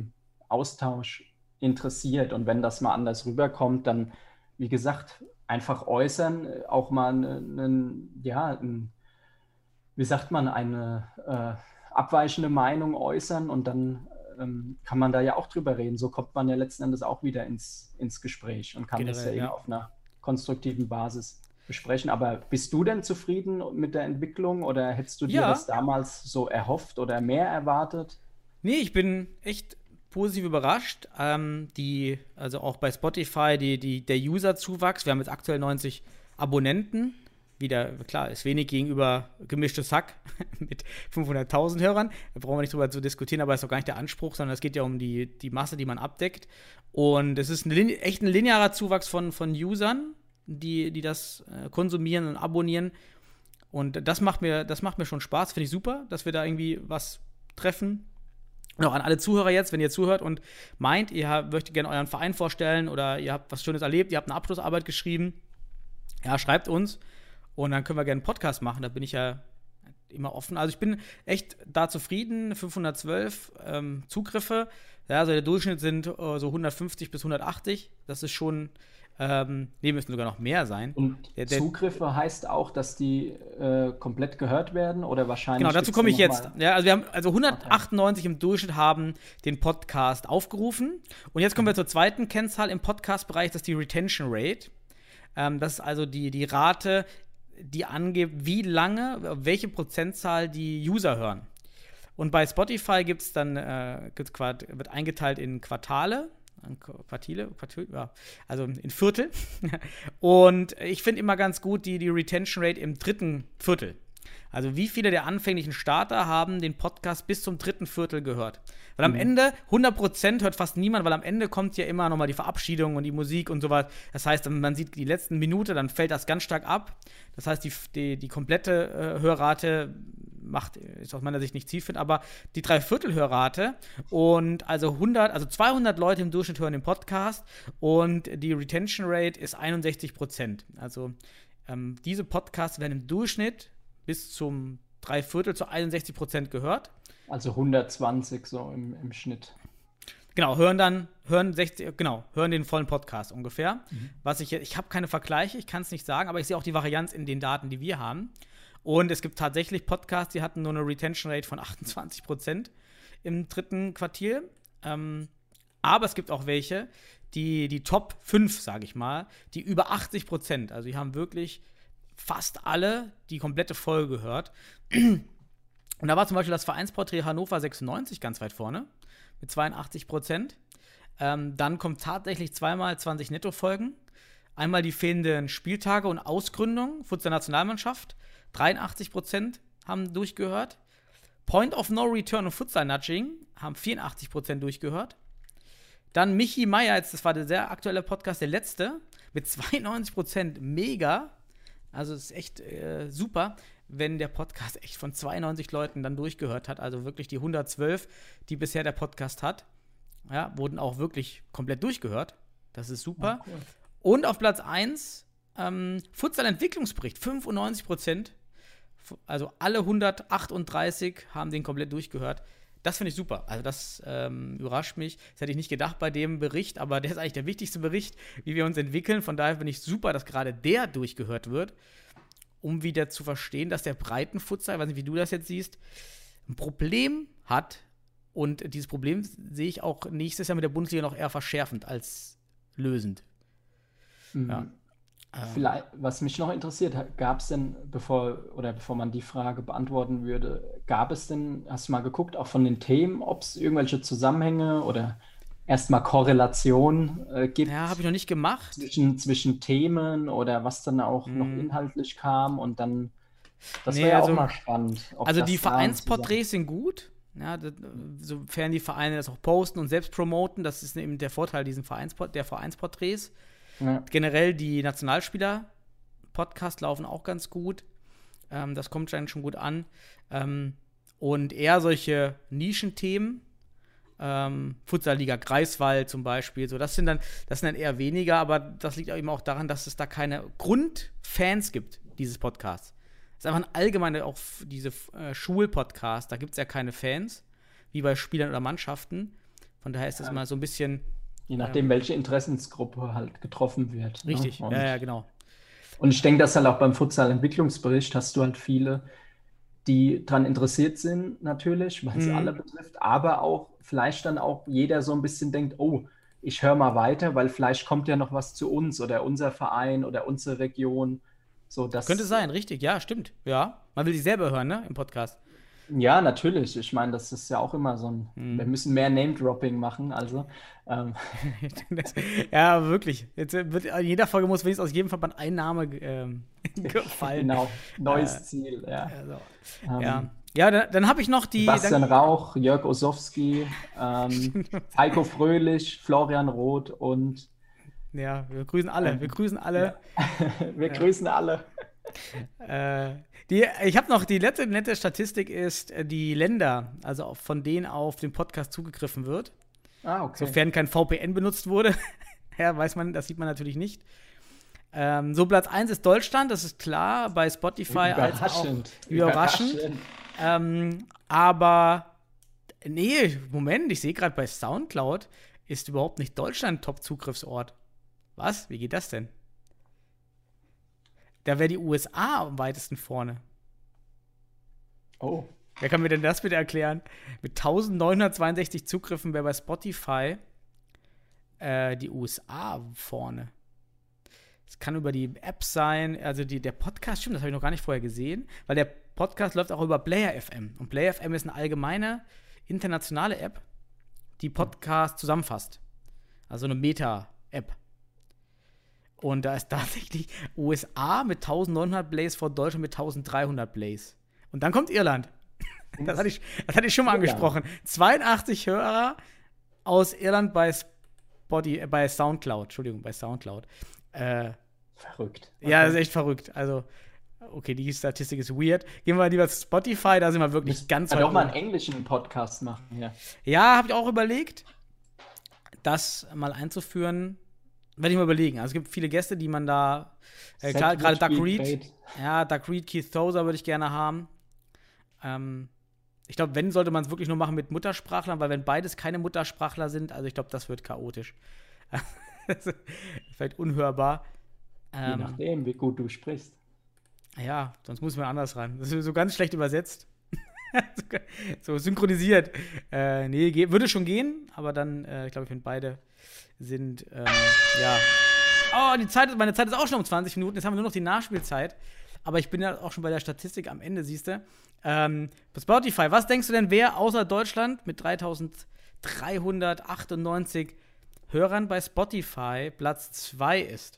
Austausch interessiert. Und wenn das mal anders rüberkommt, dann, wie gesagt, einfach äußern, auch mal einen, ja, ein, wie sagt man, eine äh, abweichende Meinung äußern und dann ähm, kann man da ja auch drüber reden. So kommt man ja letzten Endes auch wieder ins, ins Gespräch und kann Generell, das ja, ja. eben auf einer konstruktiven Basis besprechen. Aber bist du denn zufrieden mit der Entwicklung oder hättest du dir Ja. das damals so erhofft oder mehr erwartet? Nee, ich bin echt positiv überrascht. Ähm, die, also auch bei Spotify, die, die, der User-Zuwachs, wir haben jetzt aktuell neunzig Abonnenten. Wieder, klar, ist wenig gegenüber gemischtes Hack mit fünfhunderttausend Hörern. Da brauchen wir nicht drüber zu diskutieren, aber ist doch gar nicht der Anspruch, sondern es geht ja um die, die Masse, die man abdeckt. Und es ist ein, Lin- echt ein linearer Zuwachs von, von Usern, die, die das äh, konsumieren und abonnieren. Und das macht mir, das macht mir schon Spaß, finde ich super, dass wir da irgendwie was treffen. Und auch an alle Zuhörer jetzt, wenn ihr zuhört und meint, ihr habt, möchtet gerne euren Verein vorstellen oder ihr habt was Schönes erlebt, ihr habt eine Abschlussarbeit geschrieben, ja, schreibt uns und dann können wir gerne einen Podcast machen. Da bin ich ja immer offen. Also ich bin echt da zufrieden. fünfhundertzwölf ähm, Zugriffe. Ja, also der Durchschnitt sind äh, so hundertfünfzig bis hundertachtzig. Das ist schon, ähm, nee, müssen sogar noch mehr sein. Und der, der, Zugriffe heißt auch, dass die äh, komplett gehört werden oder wahrscheinlich. Genau, dazu gibt's komme da ich noch jetzt. mal- Ja, also wir haben also hundertachtundneunzig im Durchschnitt haben den Podcast aufgerufen. Und jetzt kommen wir zur zweiten Kennzahl im Podcast-Bereich, das ist die Retention Rate. Ähm, das ist also die, die Rate, die angibt, wie lange, welche Prozentzahl die User hören. Und bei Spotify gibt's dann, äh, gibt's quad, wird eingeteilt in Quartale, Quartile, Quartil, ja, also in Viertel. Und ich finde immer ganz gut die, die Retention Rate im dritten Viertel. Also wie viele der anfänglichen Starter haben den Podcast bis zum dritten Viertel gehört. Weil am Ende, hundert Prozent hört fast niemand, weil am Ende kommt ja immer nochmal die Verabschiedung und die Musik und sowas. Das heißt, man sieht die letzten Minute, dann fällt das ganz stark ab. Das heißt, die, die, die komplette äh, Hörrate macht, ist aus meiner Sicht nicht zielführend, aber die Dreiviertel-Hörrate und also hundert, also zweihundert Leute im Durchschnitt hören den Podcast und die Retention Rate ist einundsechzig Prozent. Also ähm, diese Podcasts werden im Durchschnitt bis zum Dreiviertel zu einundsechzig Prozent gehört. Also hundertzwanzig so im, im Schnitt. Genau, hören dann, hören sechzig, genau, hören den vollen Podcast ungefähr. Mhm. Was ich, ich habe keine Vergleiche, ich kann es nicht sagen, aber ich sehe auch die Varianz in den Daten, die wir haben. Und es gibt tatsächlich Podcasts, die hatten nur eine Retention Rate von achtundzwanzig Prozent im dritten Quartil. Ähm, aber es gibt auch welche, die, die Top fünf, sage ich mal, die über achtzig Prozent, also die haben wirklich fast alle die komplette Folge gehört. Und da war zum Beispiel das Vereinsporträt Hannover sechsundneunzig ganz weit vorne mit zweiundachtzig Prozent. Ähm, dann kommt tatsächlich zweimal zwanzig Netto-Folgen. Einmal die fehlenden Spieltage und Ausgründung Futsal Nationalmannschaft. dreiundachtzig Prozent haben durchgehört. Point of No Return und Futsal Nudging haben vierundachtzig Prozent durchgehört. Dann Michi Meier, jetzt, das war der sehr aktuelle Podcast, der letzte, mit zweiundneunzig Prozent mega. Also es ist echt äh, super, wenn der Podcast echt von zweiundneunzig Leuten dann durchgehört hat. Also wirklich die hundertzwölf, die bisher der Podcast hat, ja, wurden auch wirklich komplett durchgehört. Das ist super. Ja, cool. Und auf Platz eins, ähm, Futsal-Entwicklungsbericht, fünfundneunzig Prozent. Also alle hundertachtunddreißig haben den komplett durchgehört. Das finde ich super. Also das ähm, überrascht mich. Das hätte ich nicht gedacht bei dem Bericht, aber der ist eigentlich der wichtigste Bericht, wie wir uns entwickeln. Von daher finde ich super, dass gerade der durchgehört wird, um wieder zu verstehen, dass der Breitenfutsal, ich weiß nicht, wie du das jetzt siehst, ein Problem hat. Und dieses Problem sehe ich auch nächstes Jahr mit der Bundesliga noch eher verschärfend als lösend. Mhm. Ja. Vielleicht, was mich noch interessiert, gab es denn, bevor oder bevor man die Frage beantworten würde, gab es denn, hast du mal geguckt, auch von den Themen, ob es irgendwelche Zusammenhänge oder erstmal Korrelationen äh, gibt? Ja, habe ich noch nicht gemacht. Zwischen, zwischen Themen oder was dann auch Mhm. noch inhaltlich kam und dann, das Nee, wäre ja also- auch mal spannend. ob Also das die da Vereinsporträts sind gut, ja, das, sofern die Vereine das auch posten und selbst promoten. Das ist eben der Vorteil diesen Vereinsport, der Vereinsporträts. Ja. Generell die Nationalspieler-Podcasts laufen auch ganz gut. Ähm, das kommt dann schon gut an. Ähm, und eher solche Nischenthemen, ähm, Futsal-Liga Greifswald zum Beispiel, so, das sind dann, das sind dann eher weniger, aber das liegt auch eben auch daran, dass es da keine Grundfans gibt, dieses Podcasts. Es ist einfach ein allgemeiner, auch diese äh, Schulpodcast, da gibt es ja keine Fans, wie bei Spielern oder Mannschaften. Von daher ist das mal so ein bisschen. Je nachdem, ähm, welche Interessensgruppe halt getroffen wird. Richtig, ne? Und, ja, ja, genau. Und ich denke, dass halt auch beim Futsal-Entwicklungsbericht hast du halt viele, die daran interessiert sind, natürlich, weil es Mhm. alle betrifft, aber auch vielleicht dann auch jeder so ein bisschen denkt, oh, ich höre mal weiter, weil vielleicht kommt ja noch was zu uns oder unser Verein oder unsere Region. So, das Könnte sein, richtig, ja, stimmt. Ja, man will sich selber hören, ne, im Podcast. Ja, natürlich. Ich meine, das ist ja auch immer so ein. Mhm. Wir müssen mehr Name-Dropping machen, also. Ähm, Das, ja, wirklich. Jetzt wird, in jeder Folge muss wenigstens aus jedem Verband ein Name ähm, gefallen. genau, neues Äh, Ziel, ja. Also, Ähm, ja, ja dann, dann habe ich noch die. Bastian Dann, Rauch, Jörg Osowski, ähm, Heiko Fröhlich, Florian Roth und ja, wir grüßen alle. Wir grüßen alle. wir grüßen alle. Äh, die, ich habe noch die letzte nette Statistik ist äh, die Länder, also auf- von denen auf den Podcast zugegriffen wird, Ah, okay. sofern kein V P N benutzt wurde. Ja, weiß man, das sieht man natürlich nicht. Ähm, so Platz eins ist Deutschland, das ist klar, bei Spotify als auch Überraschend. überraschend. Ähm, aber nee, Moment, ich sehe gerade bei Soundcloud ist überhaupt nicht Deutschland Top-Zugriffsort. Was? Wie geht das denn? Da wäre die U S A am weitesten vorne. Oh, Wer kann mir denn das bitte erklären? Mit eintausendneunhundertzweiundsechzig Zugriffen wäre bei Spotify äh, die U S A vorne. Es kann über die App sein, also die, der Podcast, stimmt, das habe ich noch gar nicht vorher gesehen, weil der Podcast läuft auch über Player F M. Und Player F M ist eine allgemeine internationale App, die Podcast zusammenfasst. Also eine Meta-App. Und da ist tatsächlich U S A mit eintausendneunhundert Plays vor Deutschland mit eintausenddreihundert Plays. Und dann kommt Irland. Das hatte ich, das hatte ich schon mal Irland. angesprochen. zweiundachtzig Hörer aus Irland bei, Spotify, äh, bei Soundcloud. Entschuldigung, bei Soundcloud. Äh, verrückt. Ja, das ist echt verrückt. Also, okay, die Statistik ist weird. Gehen wir lieber zu Spotify, da sind wir wirklich Müssen ganz wir weit doch mal einen oben. englischen Podcast machen, ja. Ja, habe ich auch überlegt, das mal einzuführen. Werde ich mal überlegen. Also es gibt viele Gäste, die man da, äh, klar, gerade Doug Reed, ja, Doug Reed, Keith Tozer würde ich gerne haben. Ähm, ich glaube, wenn, sollte man es wirklich nur machen mit Muttersprachlern, weil wenn beides keine Muttersprachler sind, also ich glaube, das wird chaotisch. Das ist vielleicht unhörbar. Je Ähm, nachdem, wie gut du sprichst. Ja, sonst muss man anders ran. Das ist so ganz schlecht übersetzt. So synchronisiert. Äh, nee, ge- würde schon gehen, aber dann, äh, ich glaube, wenn beide sind, ähm, ja. Oh, die Zeit, meine Zeit ist auch schon um zwanzig Minuten. Jetzt haben wir nur noch die Nachspielzeit. Aber ich bin ja auch schon bei der Statistik am Ende, siehst du. Ähm, bei Spotify, was denkst du denn, wer außer Deutschland mit dreitausenddreihundertachtundneunzig Hörern bei Spotify Platz zwei ist?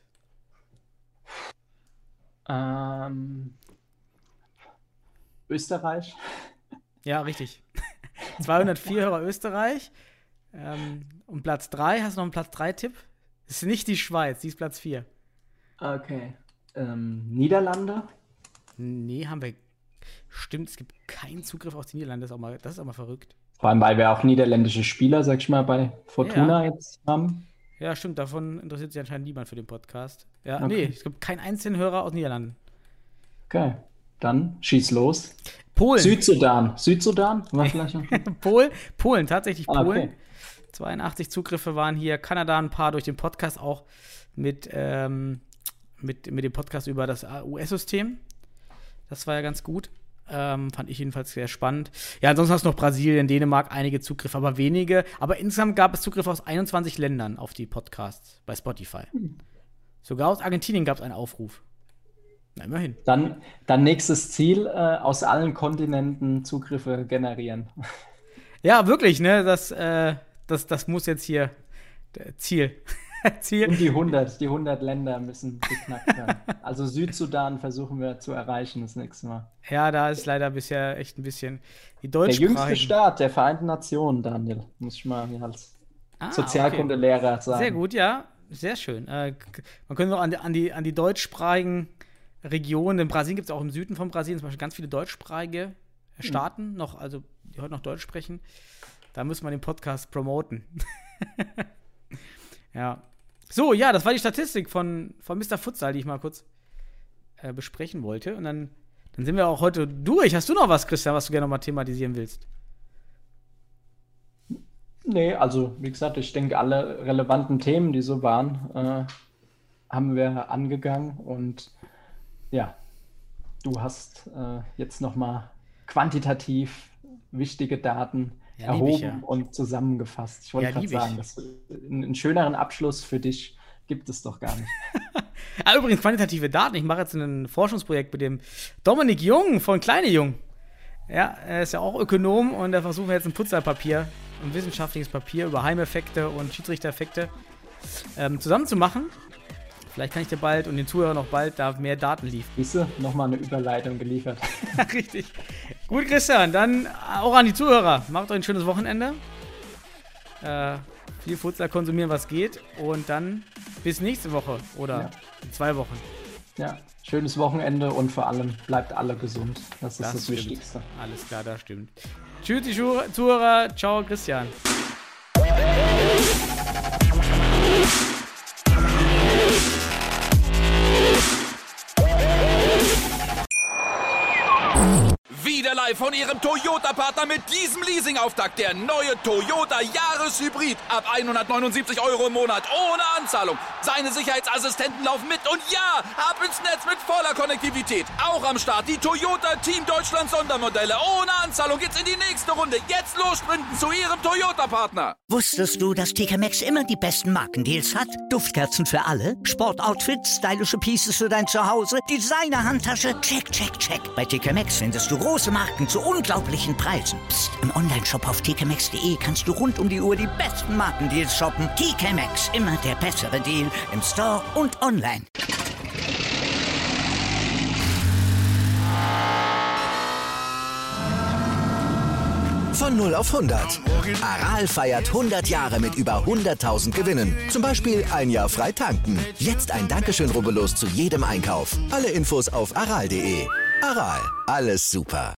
Ähm, Österreich. Ja, richtig. zweihundertvier Hörer Österreich. Ähm, und Platz drei, hast du noch einen Platz drei Tipp? Das ist nicht die Schweiz, die ist Platz vier. Okay. Ähm, Niederlande. Nee, haben wir. Stimmt, es gibt keinen Zugriff auf die Niederlande. Das ist auch mal, das ist auch mal verrückt. Vor allem, weil wir auch niederländische Spieler, sag ich mal, bei Fortuna jetzt haben. Ja, stimmt, davon interessiert sich anscheinend niemand für den Podcast. Ja, Okay. nee, es gibt keinen einzigen Hörer aus Niederlanden. Okay. Dann schieß los. Polen. Südsudan. Südsudan? War vielleicht noch? Pol, Polen, tatsächlich Ah, Polen. okay. zweiundachtzig Zugriffe waren hier. Kanada ein paar durch den Podcast auch mit, ähm, mit, mit dem Podcast über das U S-System. Das war ja ganz gut. Ähm, fand ich jedenfalls sehr spannend. Ja, ansonsten hast du noch Brasilien, Dänemark, einige Zugriffe, aber wenige. Aber insgesamt gab es Zugriffe aus einundzwanzig Ländern auf die Podcasts bei Spotify. Sogar aus Argentinien gab es einen Aufruf. Na, immerhin. Dann, dann nächstes Ziel, äh, aus allen Kontinenten Zugriffe generieren. Ja, wirklich, ne? Das, äh, das, das muss jetzt hier äh, Ziel. Ziel. Und die hundert, die hundert Länder müssen geknackt werden. Also Südsudan versuchen wir zu erreichen das nächste Mal. Ja, da ist leider bisher echt ein bisschen die Der jüngste deutschsprachigen. Staat der Vereinten Nationen, Daniel, muss ich mal hier als Ah, Sozialkundelehrer sagen. Sehr gut, ja. Sehr schön. Äh, k- man könnte noch an die, an die, an die deutschsprachigen Regionen, in Brasilien gibt es auch im Süden von Brasilien zum Beispiel ganz viele deutschsprachige Staaten, noch, also die heute noch Deutsch sprechen. Da müssen wir den Podcast promoten. Ja. So, ja, das war die Statistik von, von Mister Futsal, die ich mal kurz äh, besprechen wollte. Und dann, dann sind wir auch heute durch. Hast du noch was, Christian, was du gerne noch mal thematisieren willst? Nee, also wie gesagt, ich denke, alle relevanten Themen, die so waren, äh, haben wir angegangen. Und ja, du hast äh, jetzt nochmal quantitativ wichtige Daten Ja, lieb ich, erhoben ja. und zusammengefasst. Ich wollte Ja, gerade lieb ich. sagen, das, einen schöneren Abschluss für dich gibt es doch gar nicht. Ah, übrigens, quantitative Daten. Ich mache jetzt ein Forschungsprojekt mit dem Dominik Jung von Kleine Jung. Ja, er ist ja auch Ökonom und da versuchen wir jetzt ein Putzerpapier, ein wissenschaftliches Papier über Heimeffekte und Schiedsrichtereffekte ähm, zusammen zu machen. Vielleicht kann ich dir bald und den Zuhörern noch bald da mehr Daten liefern. Siehst du, nochmal eine Überleitung geliefert. Richtig. Gut, Christian, dann auch an die Zuhörer. Macht euch ein schönes Wochenende. Äh, viel Futsal konsumieren, was geht. Und dann bis nächste Woche oder Ja. in zwei Wochen. Ja, schönes Wochenende und vor allem bleibt alle gesund. Das ist das, Das stimmt. Wichtigste. Alles klar, das stimmt. Tschüss, die Schu- Zuhörer. Ciao, Christian. Wieder live von Ihrem Toyota-Partner mit diesem Leasing-Auftakt. Der neue Toyota Jahreshybrid. Ab hundertneunundsiebzig Euro im Monat. Ohne Anzahlung. Seine Sicherheitsassistenten laufen mit. Und ja, ab ins Netz mit voller Konnektivität. Auch am Start die Toyota Team Deutschland Sondermodelle. Ohne Anzahlung geht's in die nächste Runde. Jetzt los sprinten zu Ihrem Toyota-Partner. Wusstest du, dass T K Maxx immer die besten Markendeals hat? Duftkerzen für alle, Sportoutfits, stylische Pieces für dein Zuhause, Designer-Handtasche, check, check, check. Bei T K Maxx findest du große Marken zu unglaublichen Preisen. Psst. Im Onlineshop auf t k maxx punkt de kannst du rund um die Uhr die besten Markendeals shoppen. T K Maxx, immer der bessere Deal im Store und online. Von null auf hundert. Aral feiert hundert Jahre mit über hunderttausend Gewinnen. Zum Beispiel ein Jahr frei tanken. Jetzt ein Dankeschön, rubbellos zu jedem Einkauf. Alle Infos auf aral punkt de. Aral, alles super.